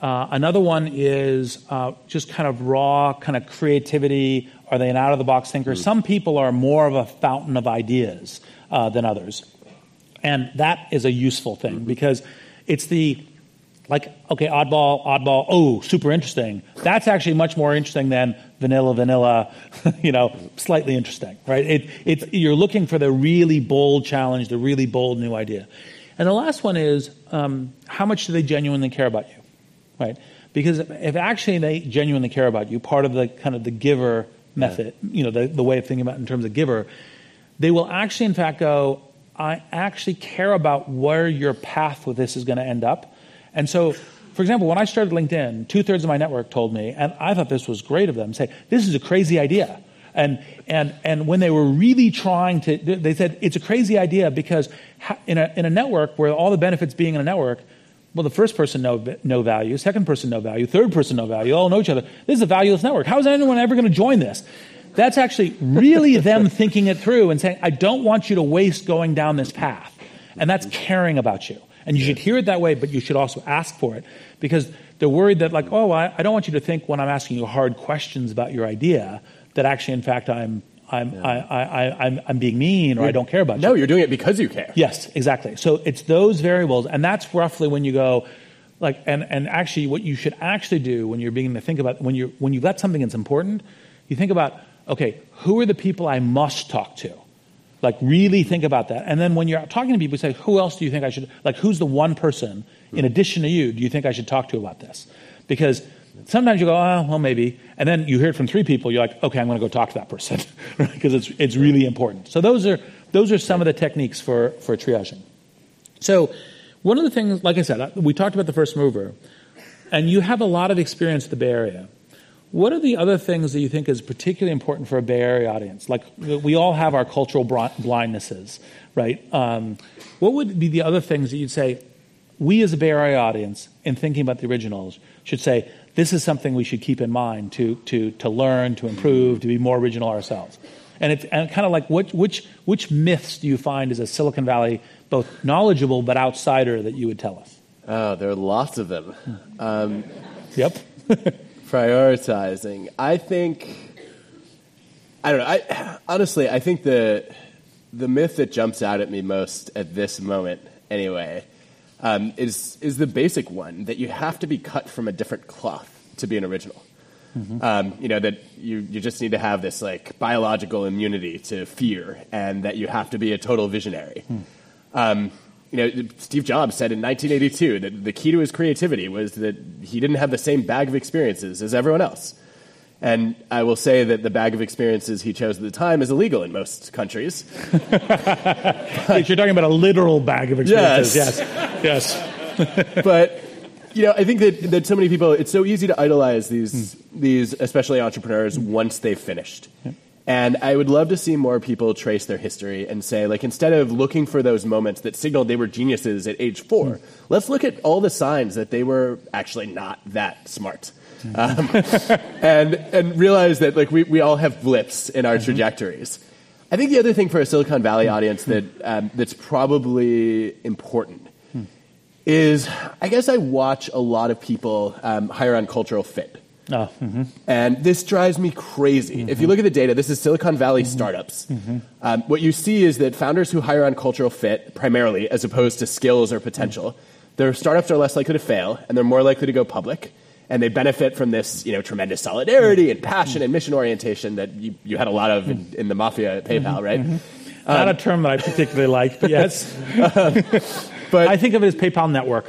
Uh, another one is uh, just kind of raw kind of creativity. Are they an out-of-the-box thinker? Mm. Some people are more of a fountain of ideas uh, than others. And that is a useful thing mm-hmm. because it's the, like, okay, oddball, oddball, oh, super interesting. That's actually much more interesting than vanilla, vanilla, you know, slightly interesting, right? It, it's, you're looking for the really bold challenge, the really bold new idea. And the last one is, um, how much do they genuinely care about you, right? Because if actually they genuinely care about you, part of the kind of the giver method, yeah. you know, the, the way of thinking about it in terms of giver, they will actually, in fact, go, I actually care about where your path with this is going to end up. And so, for example, when I started LinkedIn, two-thirds of my network told me, and I thought this was great of them, say, this is a crazy idea. And and and when they were really trying to, they said, it's a crazy idea because in a in a network where all the benefits being in a network, well, the first person no, no value, second person no value, third person no value, all know each other. This is a valueless network. How is anyone ever going to join this? That's actually really them thinking it through and saying, I don't want you to waste going down this path. And that's caring about you. And you should hear it that way, but you should also ask for it. Because they're worried that, like, oh, I, I don't want you to think when I'm asking you hard questions about your idea that actually, in fact, I'm I'm yeah. I, I, I, I'm, I'm being mean or you're, I don't care about no, you. No, you're doing it because you care. Yes, exactly. So it's those variables. And that's roughly when you go, like, and, and actually what you should actually do when you're beginning to think about, when, you're, when you've got something that's important, you think about, okay, who are the people I must talk to? Like, really think about that. And then when you're talking to people, you say, who else do you think I should, like, who's the one person, in addition to you, do you think I should talk to about this? Because sometimes you go, oh, well, maybe. And then you hear it from three people, you're like, okay, I'm going to go talk to that person, because it's it's really important. So those are those are some of the techniques for, for triaging. So one of the things, like I said, we talked about the first mover, and you have a lot of experience in the Bay Area. What are the other things that you think is particularly important for a Bay Area audience? Like, we all have our cultural blindnesses, right? Um, what would be the other things that you'd say, we as a Bay Area audience, in thinking about the originals, should say, this is something we should keep in mind to to to learn, to improve, to be more original ourselves? And it's and kind of like, what, which which myths do you find as a Silicon Valley, both knowledgeable but outsider, that you would tell us? Oh, there are lots of them. Um, yep. Prioritizing. I think, I don't know, I, honestly, I think the the myth that jumps out at me most at this moment, anyway, um, is is the basic one, that you have to be cut from a different cloth to be an original. Mm-hmm. Um, you know, that you, you just need to have this, like, biological immunity to fear, and that you have to be a total visionary. Mm. Um You know, Steve Jobs said in nineteen eighty-two that the key to his creativity was that he didn't have the same bag of experiences as everyone else. And I will say that the bag of experiences he chose at the time is illegal in most countries. But, you're talking about a literal bag of experiences. Yes. Yes. yes. But, you know, I think that, that so many people, it's so easy to idolize these, mm. these especially entrepreneurs, mm. once they've finished. Yeah. And I would love to see more people trace their history and say, like, instead of looking for those moments that signaled they were geniuses at age four, mm. let's look at all the signs that they were actually not that smart. Mm. Um, and and realize that, like, we, we all have blips in our mm-hmm. trajectories. I think the other thing for a Silicon Valley mm. audience that um, that's probably important mm. is, I guess I watch a lot of people um, hire on cultural fit. Oh, mm-hmm. And this drives me crazy. Mm-hmm. If you look at the data, this is Silicon Valley mm-hmm. startups. Mm-hmm. Um, what you see is that founders who hire on cultural fit, primarily, as opposed to skills or potential, mm-hmm. their startups are less likely to fail, and they're more likely to go public. And they benefit from this, you know, tremendous solidarity and passion and mission orientation that you, you had a lot of in, in the mafia at PayPal, right? Mm-hmm. Um, Not a term that I particularly like, but yes. um, but I think of it as PayPal network.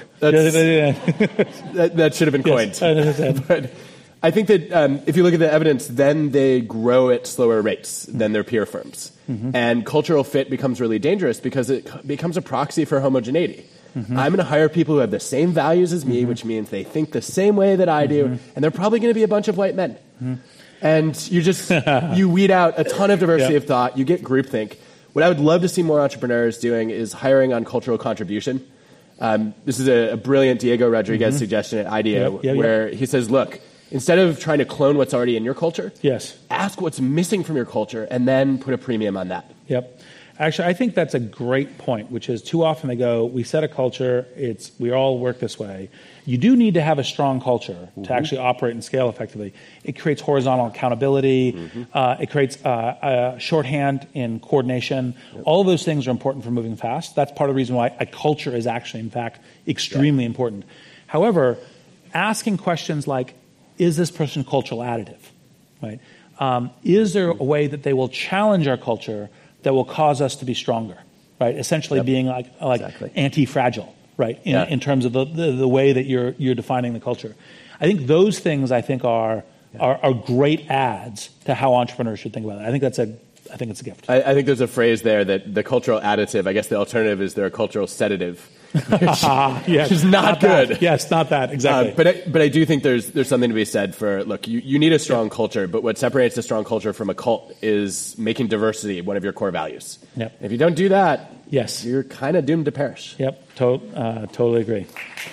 that, that should have been coined. Yes, but I think that um, if you look at the evidence, then they grow at slower rates than their peer firms. Mm-hmm. And cultural fit becomes really dangerous because it becomes a proxy for homogeneity. Mm-hmm. I'm going to hire people who have the same values as me, mm-hmm. which means they think the same way that I do, mm-hmm. and they're probably going to be a bunch of white men. Mm-hmm. And you just, you weed out a ton of diversity yep. of thought, you get groupthink. What I would love to see more entrepreneurs doing is hiring on cultural contribution. Um, this is a, a brilliant Diego Rodriguez mm-hmm. suggestion at IDEO, yep, yep, where yep. he says, look, instead of trying to clone what's already in your culture, yes. ask what's missing from your culture and then put a premium on that. Yep. Actually, I think that's a great point, which is too often they go, we set a culture, it's we all work this way. You do need to have a strong culture mm-hmm. to actually operate and scale effectively. It creates horizontal accountability. Mm-hmm. Uh, it creates uh, uh, shorthand in coordination. Yep. All of those things are important for moving fast. That's part of the reason why a culture is actually, in fact, extremely yep. important. However, asking questions like, is this person cultural additive? Right? Um, is there a way that they will challenge our culture that will cause us to be stronger? Right? Essentially yep. being like, like exactly. anti-fragile. Right, in, yeah. in terms of the, the, the way that you're you're defining the culture. I think those things I think are yeah. are, are great adds to how entrepreneurs should think about it. I think that's a I think it's a gift. I, I think there's a phrase there that the cultural additive, I guess the alternative is they're a cultural sedative. Which, yes, which is not, not good. That. Yes, not that, exactly. Uh, but, I, but I do think there's there's something to be said for, look, you, you need a strong yeah. culture, but what separates a strong culture from a cult is making diversity one of your core values. Yep. If you don't do that, yes. you're kind of doomed to perish. Yep, to- uh, totally agree.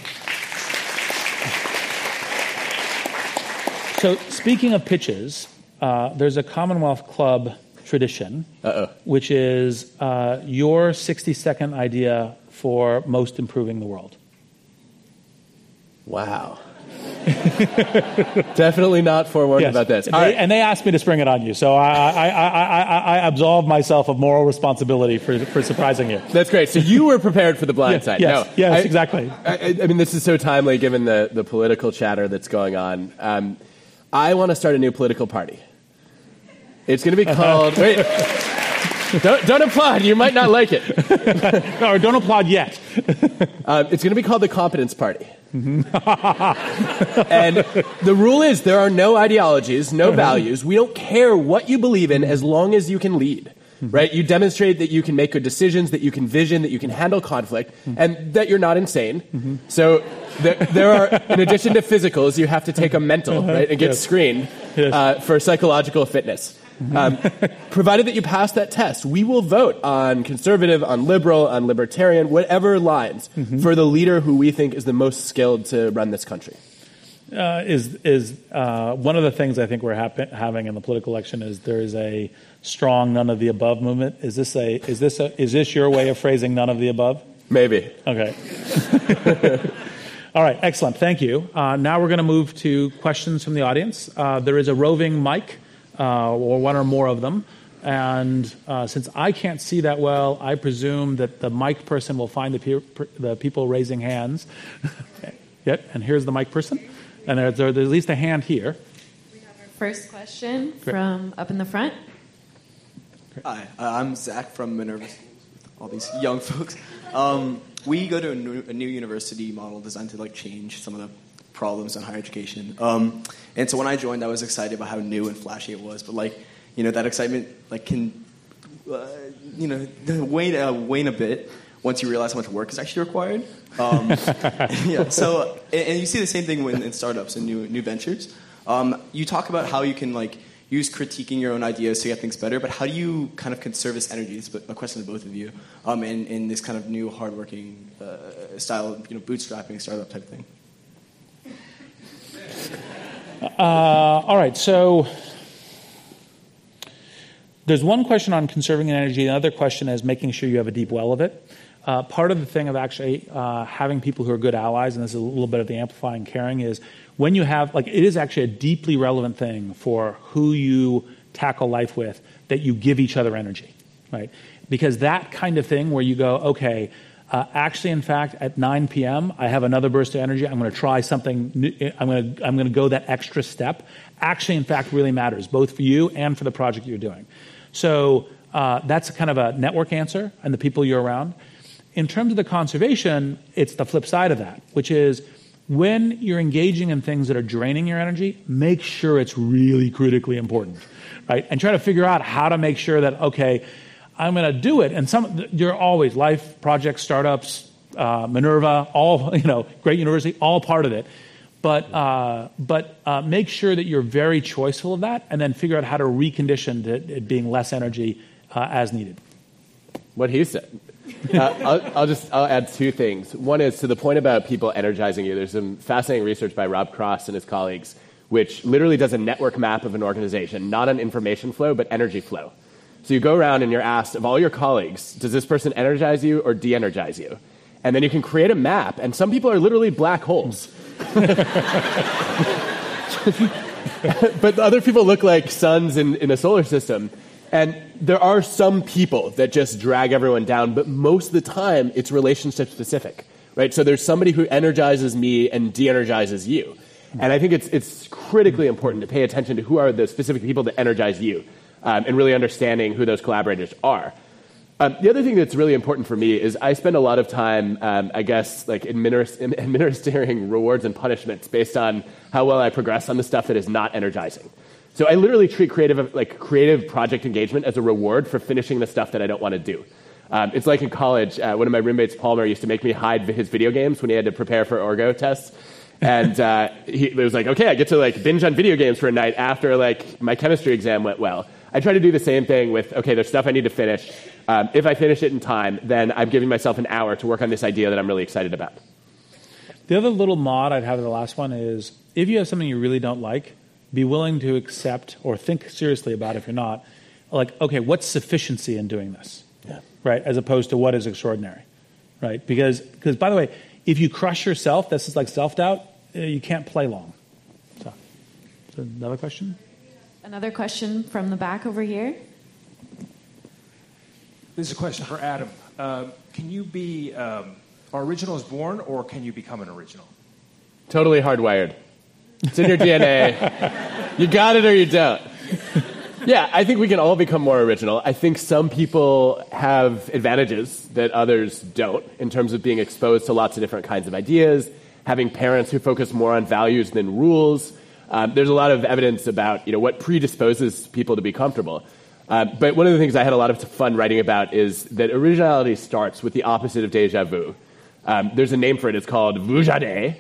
So speaking of pitches, uh, there's a Commonwealth Club tradition, Uh-oh. which is uh, your sixty-second idea for most improving the world. Wow. Definitely not forewarned yes. about this. They, right. And they asked me to spring it on you, so I, I, I, I, I absolve myself of moral responsibility for, for surprising you. That's great. So you were prepared for the blind yes, side. Yes, no, yes I, exactly. I, I mean, this is so timely given the, the political chatter that's going on. Um, I want to start a new political party. It's going to be called... wait. Don't, don't applaud. You might not like it. No, don't applaud yet. uh, it's going to be called the Competence Party. Mm-hmm. And the rule is there are no ideologies, no values. We don't care what you believe in as long as you can lead. Mm-hmm. Right? You demonstrate that you can make good decisions, that you can vision, that you can handle conflict, mm-hmm. and that you're not insane. Mm-hmm. So there, there are, in addition to physicals, you have to take a mental, right, and get yes. screened yes. Uh, for psychological fitness. Um, provided that you pass that test, we will vote on conservative, on liberal, on libertarian, whatever lines mm-hmm. for the leader who we think is the most skilled to run this country. Uh, is is uh, one of the things I think we're happen- having in the political election is there is a strong none of the above movement. Is this a is this a is this your way of phrasing none of the above? Maybe. Okay. All right. Excellent. Thank you. Uh, now we're going to move to questions from the audience. Uh, there is a roving mic. Uh, or one or more of them. And uh, since I can't see that well, I presume that the mic person will find the, pe- the people raising hands. Yep, and here's the mic person. And there's, there's at least a hand here. We have our first question Great. From up in the front. Great. Hi, uh, I'm Zach from Minerva Schools, with all these young folks. Um, we go to a new, a new university model designed to like change some of the problems in higher education. Um, and so when I joined, I was excited about how new and flashy it was. But like, you know, that excitement like can, uh, you know, wane, uh, wane a bit once you realize how much work is actually required. Um, yeah. So, and, and you see the same thing when in startups and new new ventures. Um, you talk about how you can like use critiquing your own ideas to get things better. But how do you kind of conserve this energy? It's a question to both of you. Um, in, in this kind of new hardworking uh, style, you know, bootstrapping startup type thing. Uh, all right, so there's one question on conserving energy. Another question is making sure you have a deep well of it. Uh, part of the thing of actually uh, having people who are good allies, and this is a little bit of the amplifying caring, is when you have, like, it is actually a deeply relevant thing for who you tackle life with, that you give each other energy, right? Because that kind of thing where you go, okay, Uh, actually, in fact, at nine p.m., I have another burst of energy. I'm going to try something new. I'm going to I'm going to go that extra step. Actually, in fact, really matters, both for you and for the project you're doing. So uh, that's kind of a network answer and the people you're around. In terms of the conservation, it's the flip side of that, which is when you're engaging in things that are draining your energy, make sure it's really critically important, right? And try to figure out how to make sure that, okay, I'm going to do it. And some, you're always, life, projects, startups, uh, Minerva, all, you know, great university, all part of it. But uh, but uh, make sure that you're very choiceful of that and then figure out how to recondition to it being less energy uh, as needed. What he said. uh, I'll, I'll just I'll add two things. One is to the point about people energizing you. There's some fascinating research by Rob Cross and his colleagues, which literally does a network map of an organization, not an information flow, but energy flow. So you go around and you're asked of all your colleagues, does this person energize you or de-energize you? And then you can create a map, and some people are literally black holes. But other people look like suns in, in a solar system. And there are some people that just drag everyone down, but most of the time it's relationship specific, right? So there's somebody who energizes me and de-energizes you. And I think it's it's critically important to pay attention to who are the specific people that energize you, um, and really understanding who those collaborators are. Um, the other thing that's really important for me is I spend a lot of time, um, I guess, like administ- administering rewards and punishments based on how well I progress on the stuff that is not energizing. So I literally treat creative, like creative project engagement as a reward for finishing the stuff that I don't want to do. Um, it's like in college, uh, one of my roommates, Palmer, used to make me hide his video games when he had to prepare for Orgo tests. And uh, he it was like, okay, I get to like binge on video games for a night after like my chemistry exam went well. I try to do the same thing with, okay, there's stuff I need to finish. Um, if I finish it in time, then I'm giving myself an hour to work on this idea that I'm really excited about. The other little mod I'd have in the last one is, if you have something you really don't like, be willing to accept or think seriously about, if you're not, like, okay, what's sufficiency in doing this? Yeah. Right, as opposed to what is extraordinary, right? Because, because by the way, if you crush yourself, this is like self-doubt, you can't play long. So, another question? Another question from the back over here. This is a question for Adam. Uh, can you be um, original as born, or can you become an original? Totally hardwired. It's in your D N A. You got it or you don't. Yeah, I think we can all become more original. I think some people have advantages that others don't in terms of being exposed to lots of different kinds of ideas, having parents who focus more on values than rules. Um, there's a lot of evidence about, you know, what predisposes people to be comfortable. Uh, but one of the things I had a lot of fun writing about is that originality starts with the opposite of déjà vu. Um, there's a name for it. It's called vujade.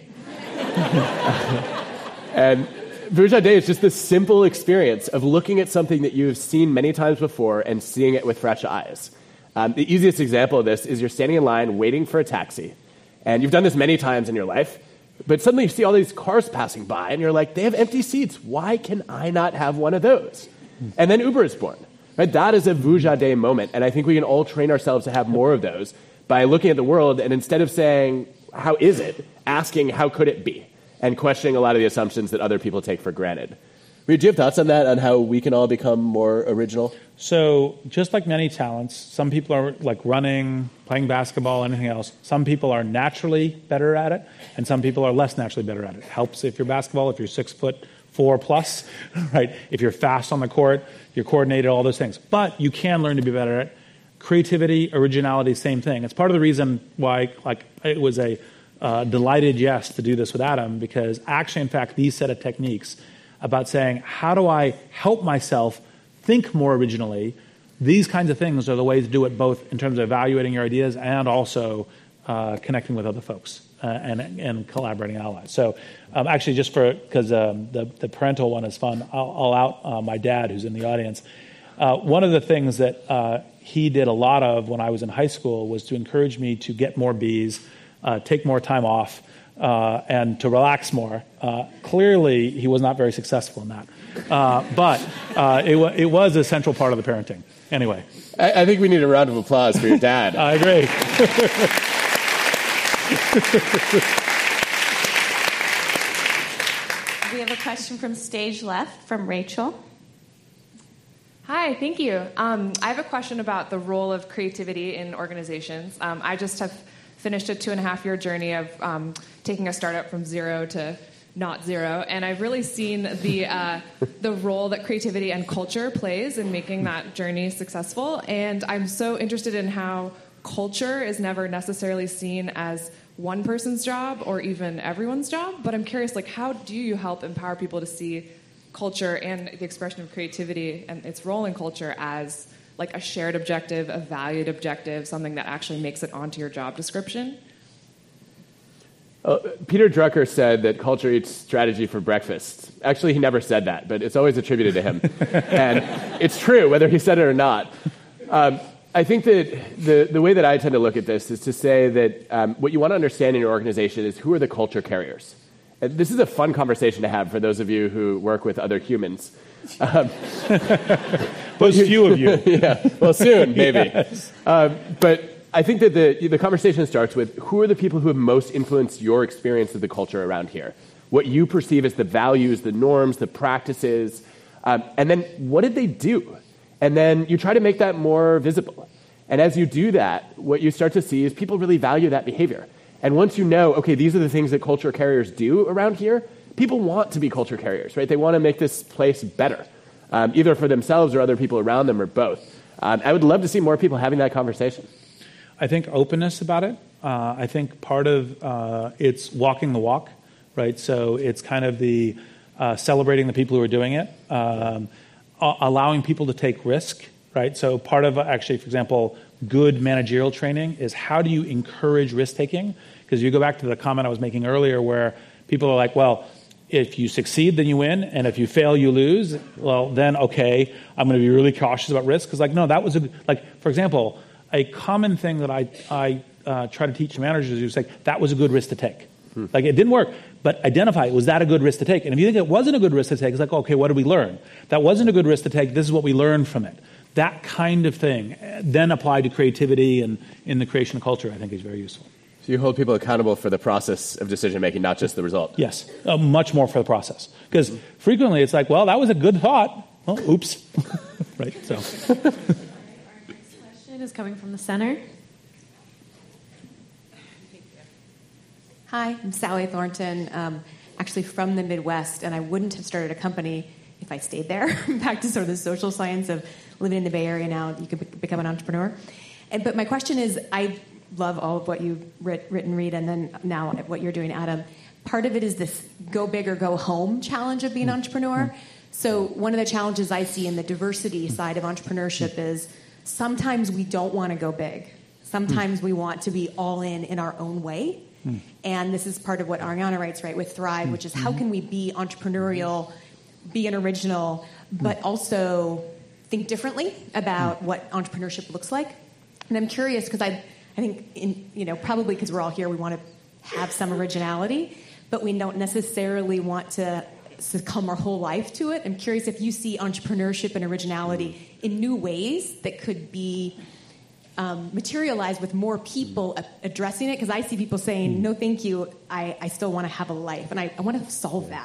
And vujade is just this simple experience of looking at something that you've seen many times before and seeing it with fresh eyes. Um, the easiest example of this is you're standing in line waiting for a taxi. And you've done this many times in your life. But suddenly you see all these cars passing by, and you're like, they have empty seats. Why can I not have one of those? And then Uber is born. Right? That is a vujade moment, and I think we can all train ourselves to have more of those by looking at the world and instead of saying, how is it, asking, how could it be, and questioning a lot of the assumptions that other people take for granted. Do you have thoughts on that, on how we can all become more original? So just like many talents, some people are like running, playing basketball, anything else. Some people are naturally better at it, and some people are less naturally better at it. Helps if you're basketball, if you're six foot four plus, right? If you're fast on the court, you're coordinated, all those things. But you can learn to be better at it. Creativity, originality, same thing. It's part of the reason why like it was a uh, delighted yes to do this with Adam, because actually, in fact, these set of techniques about saying, how do I help myself think more originally? These kinds of things are the ways to do it, both in terms of evaluating your ideas and also uh, connecting with other folks uh, and, and collaborating allies. So um, actually, just for, because um, the, the parental one is fun, I'll, I'll out uh, my dad, who's in the audience. Uh, one of the things that uh, he did a lot of when I was in high school was to encourage me to get more B's, uh, take more time off, Uh, and to relax more. Uh, clearly, he was not very successful in that. Uh, but uh, it, w- it was a central part of the parenting. Anyway. I, I think we need a round of applause for your dad. I agree. We have a question from stage left from Rachel. Hi, thank you. Um, I have a question about the role of creativity in organizations. Um, I just have finished a two and a half year journey of um, taking a startup from zero to not zero, and I've really seen the uh, the role that creativity and culture plays in making that journey successful. And I'm so interested in how culture is never necessarily seen as one person's job or even everyone's job. But I'm curious, like, how do you help empower people to see culture and the expression of creativity and its role in culture as like a shared objective, a valued objective, something that actually makes it onto your job description? Uh, Peter Drucker said that culture eats strategy for breakfast. Actually, he never said that, but it's always attributed to him. And it's true, whether he said it or not. Um, I think that the, the way that I tend to look at this is to say that um, what you want to understand in your organization is who are the culture carriers. And this is a fun conversation to have for those of you who work with other humans. Um, Those few of you. Yeah, well, soon, maybe. Yes. Uh, but I think that the, the conversation starts with who are the people who have most influenced your experience of the culture around here? What you perceive as the values, the norms, the practices, um, and then what did they do? And then you try to make that more visible. And as you do that, what you start to see is people really value that behavior. And once you know, okay, these are the things that culture carriers do around here, people want to be culture carriers, right? They want to make this place better, um, either for themselves or other people around them or both. Um, I would love to see more people having that conversation. I think openness about it. Uh, I think part of uh, it's walking the walk, right? So it's kind of the uh, celebrating the people who are doing it, um, a- allowing people to take risk, right? So part of actually, for example, good managerial training is how do you encourage risk taking? Because you go back to the comment I was making earlier where people are like, well, if you succeed, then you win, and if you fail, you lose. Well, then, okay, I'm going to be really cautious about risk. Because, like, no, that was, a like, for example, a common thing that I, I uh, try to teach managers is like, that was a good risk to take. Hmm. Like, it didn't work, but identify, was that a good risk to take? And if you think it wasn't a good risk to take, it's like, okay, what did we learn? That wasn't a good risk to take, this is what we learned from it. That kind of thing, then applied to creativity and in the creation of culture, I think is very useful. So you hold people accountable for the process of decision-making, not just the result. Yes, uh, much more for the process. Because mm-hmm. frequently it's like, well, that was a good thought. Well, oops. Right, so. Our next question is coming from the center. Hi, I'm Sally Thornton, um, actually from the Midwest, and I wouldn't have started a company if I stayed there. Back to sort of the social science of living in the Bay Area now, you could be- become an entrepreneur. And, but my question is, I love all of what you've writ- written, Reed, and then now what you're doing, Adam. Part of it is this go big or go home challenge of being an entrepreneur. So one of the challenges I see in the diversity side of entrepreneurship is sometimes we don't want to go big. Sometimes we want to be all in in our own way. And this is part of what Ariana writes, right, with Thrive, which is how can we be entrepreneurial, be an original, but also think differently about what entrepreneurship looks like. And I'm curious because I I think, in, you know, probably because we're all here, we want to have some originality, but we don't necessarily want to succumb our whole life to it. I'm curious if you see entrepreneurship and originality in new ways that could be um, materialized with more people a- addressing it, because I see people saying, no, thank you, I, I still want to have a life, and I, I want to solve that.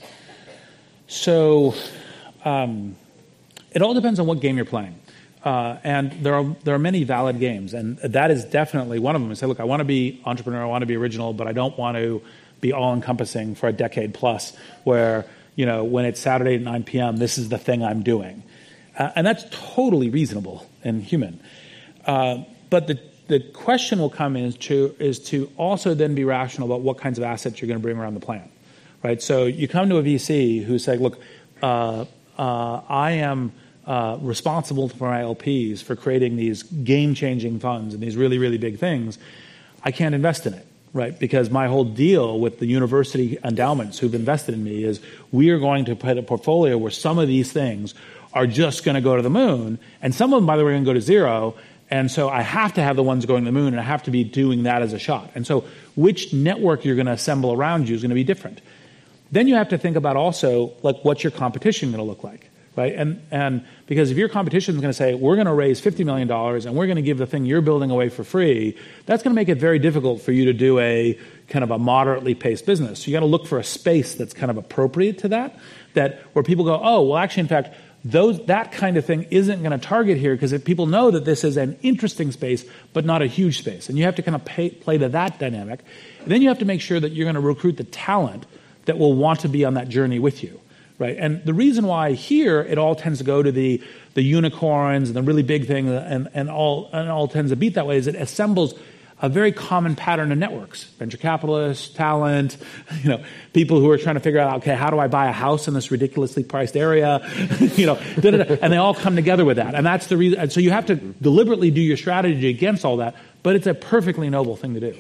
So um, it all depends on what game you're playing. Uh, and there are there are many valid games, and that is definitely one of them. I say, look, I want to be entrepreneur, I want to be original, but I don't want to be all-encompassing for a decade plus where, you know, when it's Saturday at nine p.m., this is the thing I'm doing. Uh, and that's totally reasonable and human. Uh, but the the question will come is to, is to also then be rational about what kinds of assets you're going to bring around the plan, right? So you come to a V C who's saying, look, uh, uh, I am... Uh, responsible for my L Ps for creating these game-changing funds and these really, really big things, I can't invest in it, right? Because my whole deal with the university endowments who've invested in me is we are going to put a portfolio where some of these things are just going to go to the moon, and some of them, by the way, are going to go to zero, and so I have to have the ones going to the moon, and I have to be doing that as a shot. And so which network you're going to assemble around you is going to be different. Then you have to think about also, like, what's your competition going to look like? Right, and and because if your competition is going to say we're going to raise fifty million dollars and we're going to give the thing you're building away for free, that's going to make it very difficult for you to do a kind of a moderately paced business. So you got to look for a space that's kind of appropriate to that, that where people go, oh, well, actually, in fact, those that kind of thing isn't going to target here because if people know that this is an interesting space but not a huge space, and you have to kind of pay, play to that dynamic. And then you have to make sure that you're going to recruit the talent that will want to be on that journey with you. Right, and the reason why here it all tends to go to the the unicorns and the really big thing, and and all and all tends to beat that way is it assembles a very common pattern of networks: venture capitalists, talent, you know, people who are trying to figure out, okay, how do I buy a house in this ridiculously priced area, you know, da, da, da, and they all come together with that, and that's the reason. And so you have to deliberately do your strategy against all that, but it's a perfectly noble thing to do.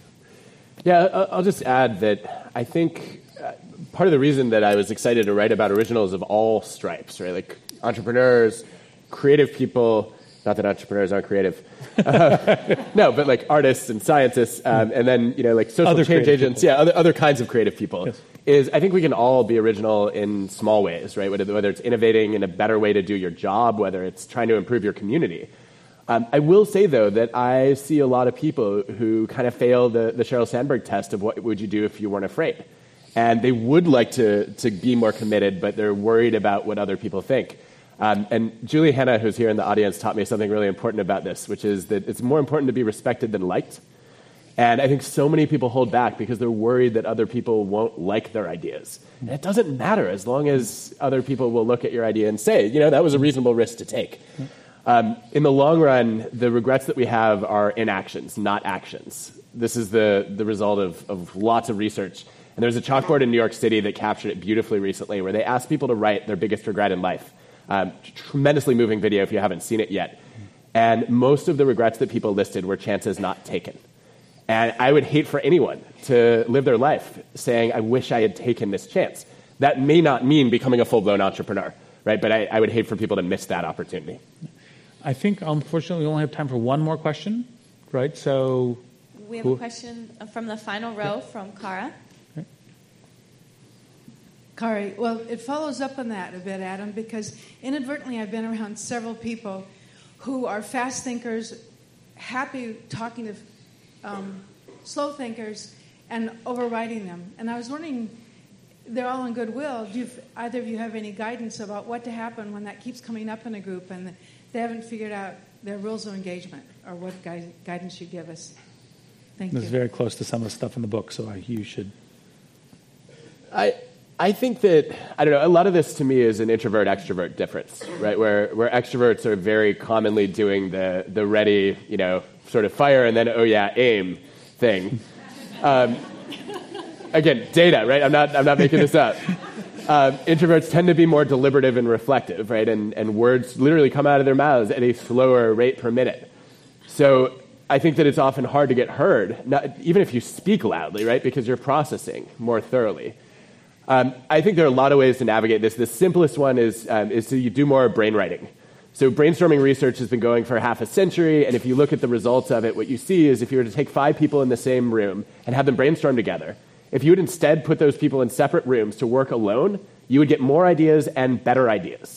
Yeah, I'll just add that I think. Part of the reason that I was excited to write about originals of all stripes, right? Like entrepreneurs, creative people, Not that entrepreneurs aren't creative. Uh, no, but like artists and scientists, um, and then, you know, like social Other change agents, people. yeah, other, other kinds of creative people, Yes. is I think we can all be original in small ways, right? Whether, whether it's innovating in a better way to do your job, whether it's trying to improve your community. Um, I will say, though, that I see a lot of people who kind of fail the, the Sheryl Sandberg test of what would you do if you weren't afraid. And they would like to, to be more committed, but they're worried about what other people think. Um, and Julie Hanna, who's here in the audience, taught me something really important about this, which is that it's more important to be respected than liked. And I think so many people hold back because they're worried that other people won't like their ideas. And it doesn't matter as long as other people will look at your idea and say, you know, that was a reasonable risk to take. Um, in the long run, the regrets that we have are inactions, not actions. This is the, the result of, of lots of research. And there's a chalkboard in New York City that captured it beautifully recently where they asked people to write their biggest regret in life. Um, tremendously moving video if you haven't seen it yet. And most of the regrets that people listed were chances not taken. And I would hate for anyone to live their life saying, I wish I had taken this chance. That may not mean becoming a full-blown entrepreneur, right? But I, I would hate for people to miss that opportunity. I think, unfortunately, we only have time for one more question, right? So we have who? a question from the final row from Kara. Kari, well, it follows up on that a bit, Adam, because inadvertently I've been around several people who are fast thinkers, happy talking to um, slow thinkers, and overriding them. And I was wondering, they're all in goodwill. Do you, either of you have any guidance about what to happen when that keeps coming up in a group and they haven't figured out their rules of engagement, or what gui- guidance you give us? Thank This you. is very close to some of the stuff in the book, so I, you should. I I think that, I don't know, a lot of this to me is an introvert-extrovert difference, right? Where where extroverts are very commonly doing the the ready, you know, sort of fire and then, oh yeah, aim thing. Um, again, data, right? I'm not I'm not making this up. Um, introverts tend to be more deliberative and reflective, right? And, and words literally come out of their mouths at a slower rate per minute. So I think that it's often hard to get heard, not, even if you speak loudly, right? Because you're processing more thoroughly. Um, I think there are a lot of ways to navigate this. The simplest one is, um, is to you do more brainwriting. So brainstorming research has been going for half a century, and if you look at the results of it, what you see is if you were to take five people in the same room and have them brainstorm together, if you would instead put those people in separate rooms to work alone, you would get more ideas and better ideas.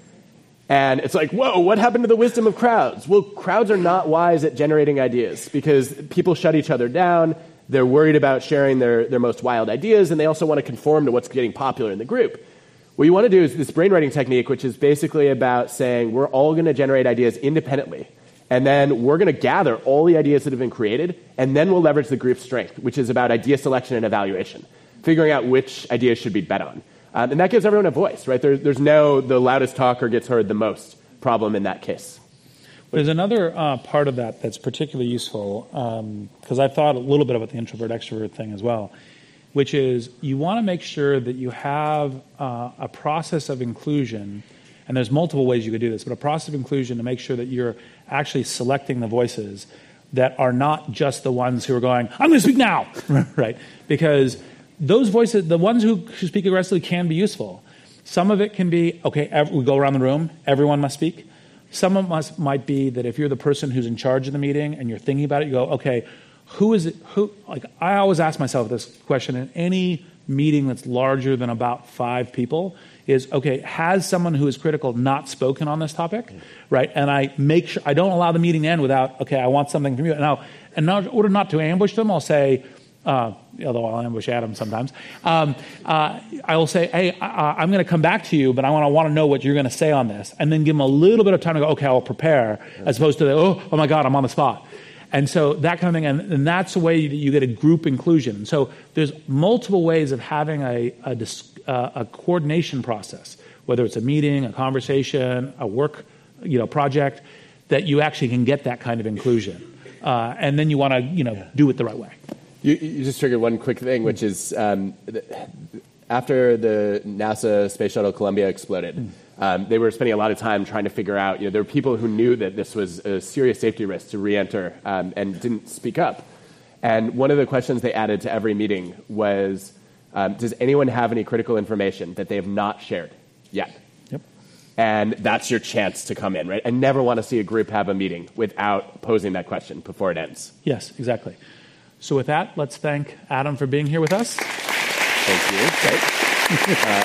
And it's like, whoa, what happened to the wisdom of crowds? Well, crowds are not wise at generating ideas because people shut each other down. They're worried about sharing their, their most wild ideas, and they also want to conform to what's getting popular in the group. What you want to do is this brainwriting technique, which is basically about saying we're all going to generate ideas independently, and then we're going to gather all the ideas that have been created, and then we'll leverage the group's strength, which is about idea selection and evaluation, figuring out which ideas should be bet on. Um, and that gives everyone a voice, right? There, there's no the loudest talker gets heard the most problem in that case. There's another uh, part of that that's particularly useful, because um, I've thought a little bit about the introvert-extrovert thing as well, which is you want to make sure that you have uh, a process of inclusion, and there's multiple ways you could do this, but a process of inclusion to make sure that you're actually selecting the voices that are not just the ones who are going, I'm going to speak now, right? Because those voices, the ones who speak aggressively can be useful. Some of it can be, okay, every, we go around the room, everyone must speak. Some of us might be that if you're the person who's in charge of the meeting and you're thinking about it, you go, okay, who is it? Who? Like I always ask myself this question in any meeting that's larger than about five people is, okay, has someone who is critical not spoken on this topic, right? And I make sure I don't allow the meeting to end without, okay, I want something from you. Now, in order not to ambush them, I'll say, uh, although I'll ambush Adam sometimes, um, uh, I will say, hey, I, I'm going to come back to you, but I want to want to know what you're going to say on this, and then give them a little bit of time to go, okay, I'll prepare, as opposed to, the, oh, oh my God, I'm on the spot. And so that kind of thing, and, and that's the way that you get a group inclusion. So there's multiple ways of having a, a, uh, a coordination process, whether it's a meeting, a conversation, a work, you know, project, that you actually can get that kind of inclusion. Uh, and then you want to, you know, do it the right way. You, you just triggered one quick thing, which is um, after the NASA Space Shuttle Columbia exploded, um, they were spending a lot of time trying to figure out, you know, there were people who knew that this was a serious safety risk to re-enter um, and didn't speak up. And one of the questions they added to every meeting was, um, does anyone have any critical information that they have not shared yet? Yep. And that's your chance to come in, right? I never want to see a group have a meeting without posing that question before it ends. Yes, exactly. So with that, let's thank Adam for being here with us. Thank you. Great. uh,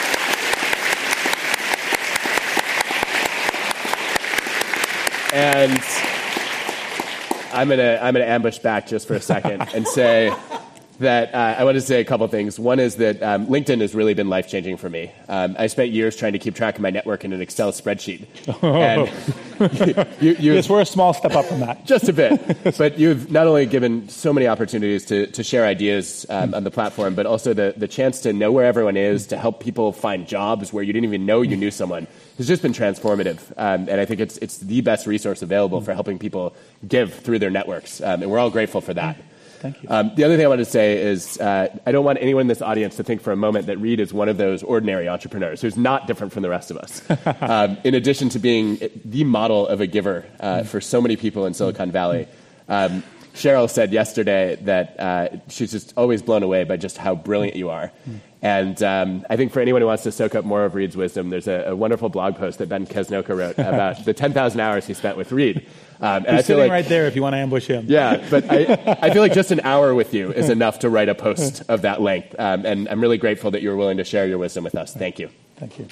and I'm gonna I'm gonna ambush back just for a second and say that uh, I want to say a couple things. One is that um, LinkedIn has really been life-changing for me. Um, I spent years trying to keep track of my network in an Excel spreadsheet. Oh. And you, you, yes, we're a small step up from that. Just a bit. But you've not only given so many opportunities to, to share ideas um, on the platform, but also the, the chance to know where everyone is, to help people find jobs where you didn't even know you knew someone. It's just been transformative. Um, and I think it's, it's the best resource available for helping people give through their networks. Um, and we're all grateful for that. Thank you. Um, the other thing I want to say is uh, I don't want anyone in this audience to think for a moment that Reed is one of those ordinary entrepreneurs who's not different from the rest of us. um, in addition to being the model of a giver uh, for so many people in Silicon Valley, um, Cheryl said yesterday that uh, she's just always blown away by just how brilliant you are. And um, I think for anyone who wants to soak up more of Reed's wisdom, there's a, a wonderful blog post that Ben Kesnoka wrote about the ten thousand hours he spent with Reed. Um, and He's I feel sitting like, right there if you want to ambush him. Yeah, but I, I feel like just an hour with you is enough to write a post of that length. Um, and I'm really grateful that you were willing to share your wisdom with us. Thank you. Thank you.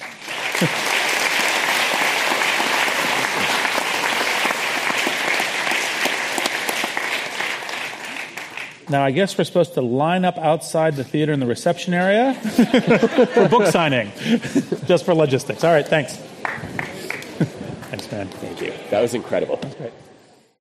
Now, I guess we're supposed to line up outside the theater in the reception area for book signing, just for logistics. All right, thanks. Thanks, man. Thank you. That was incredible. That's great.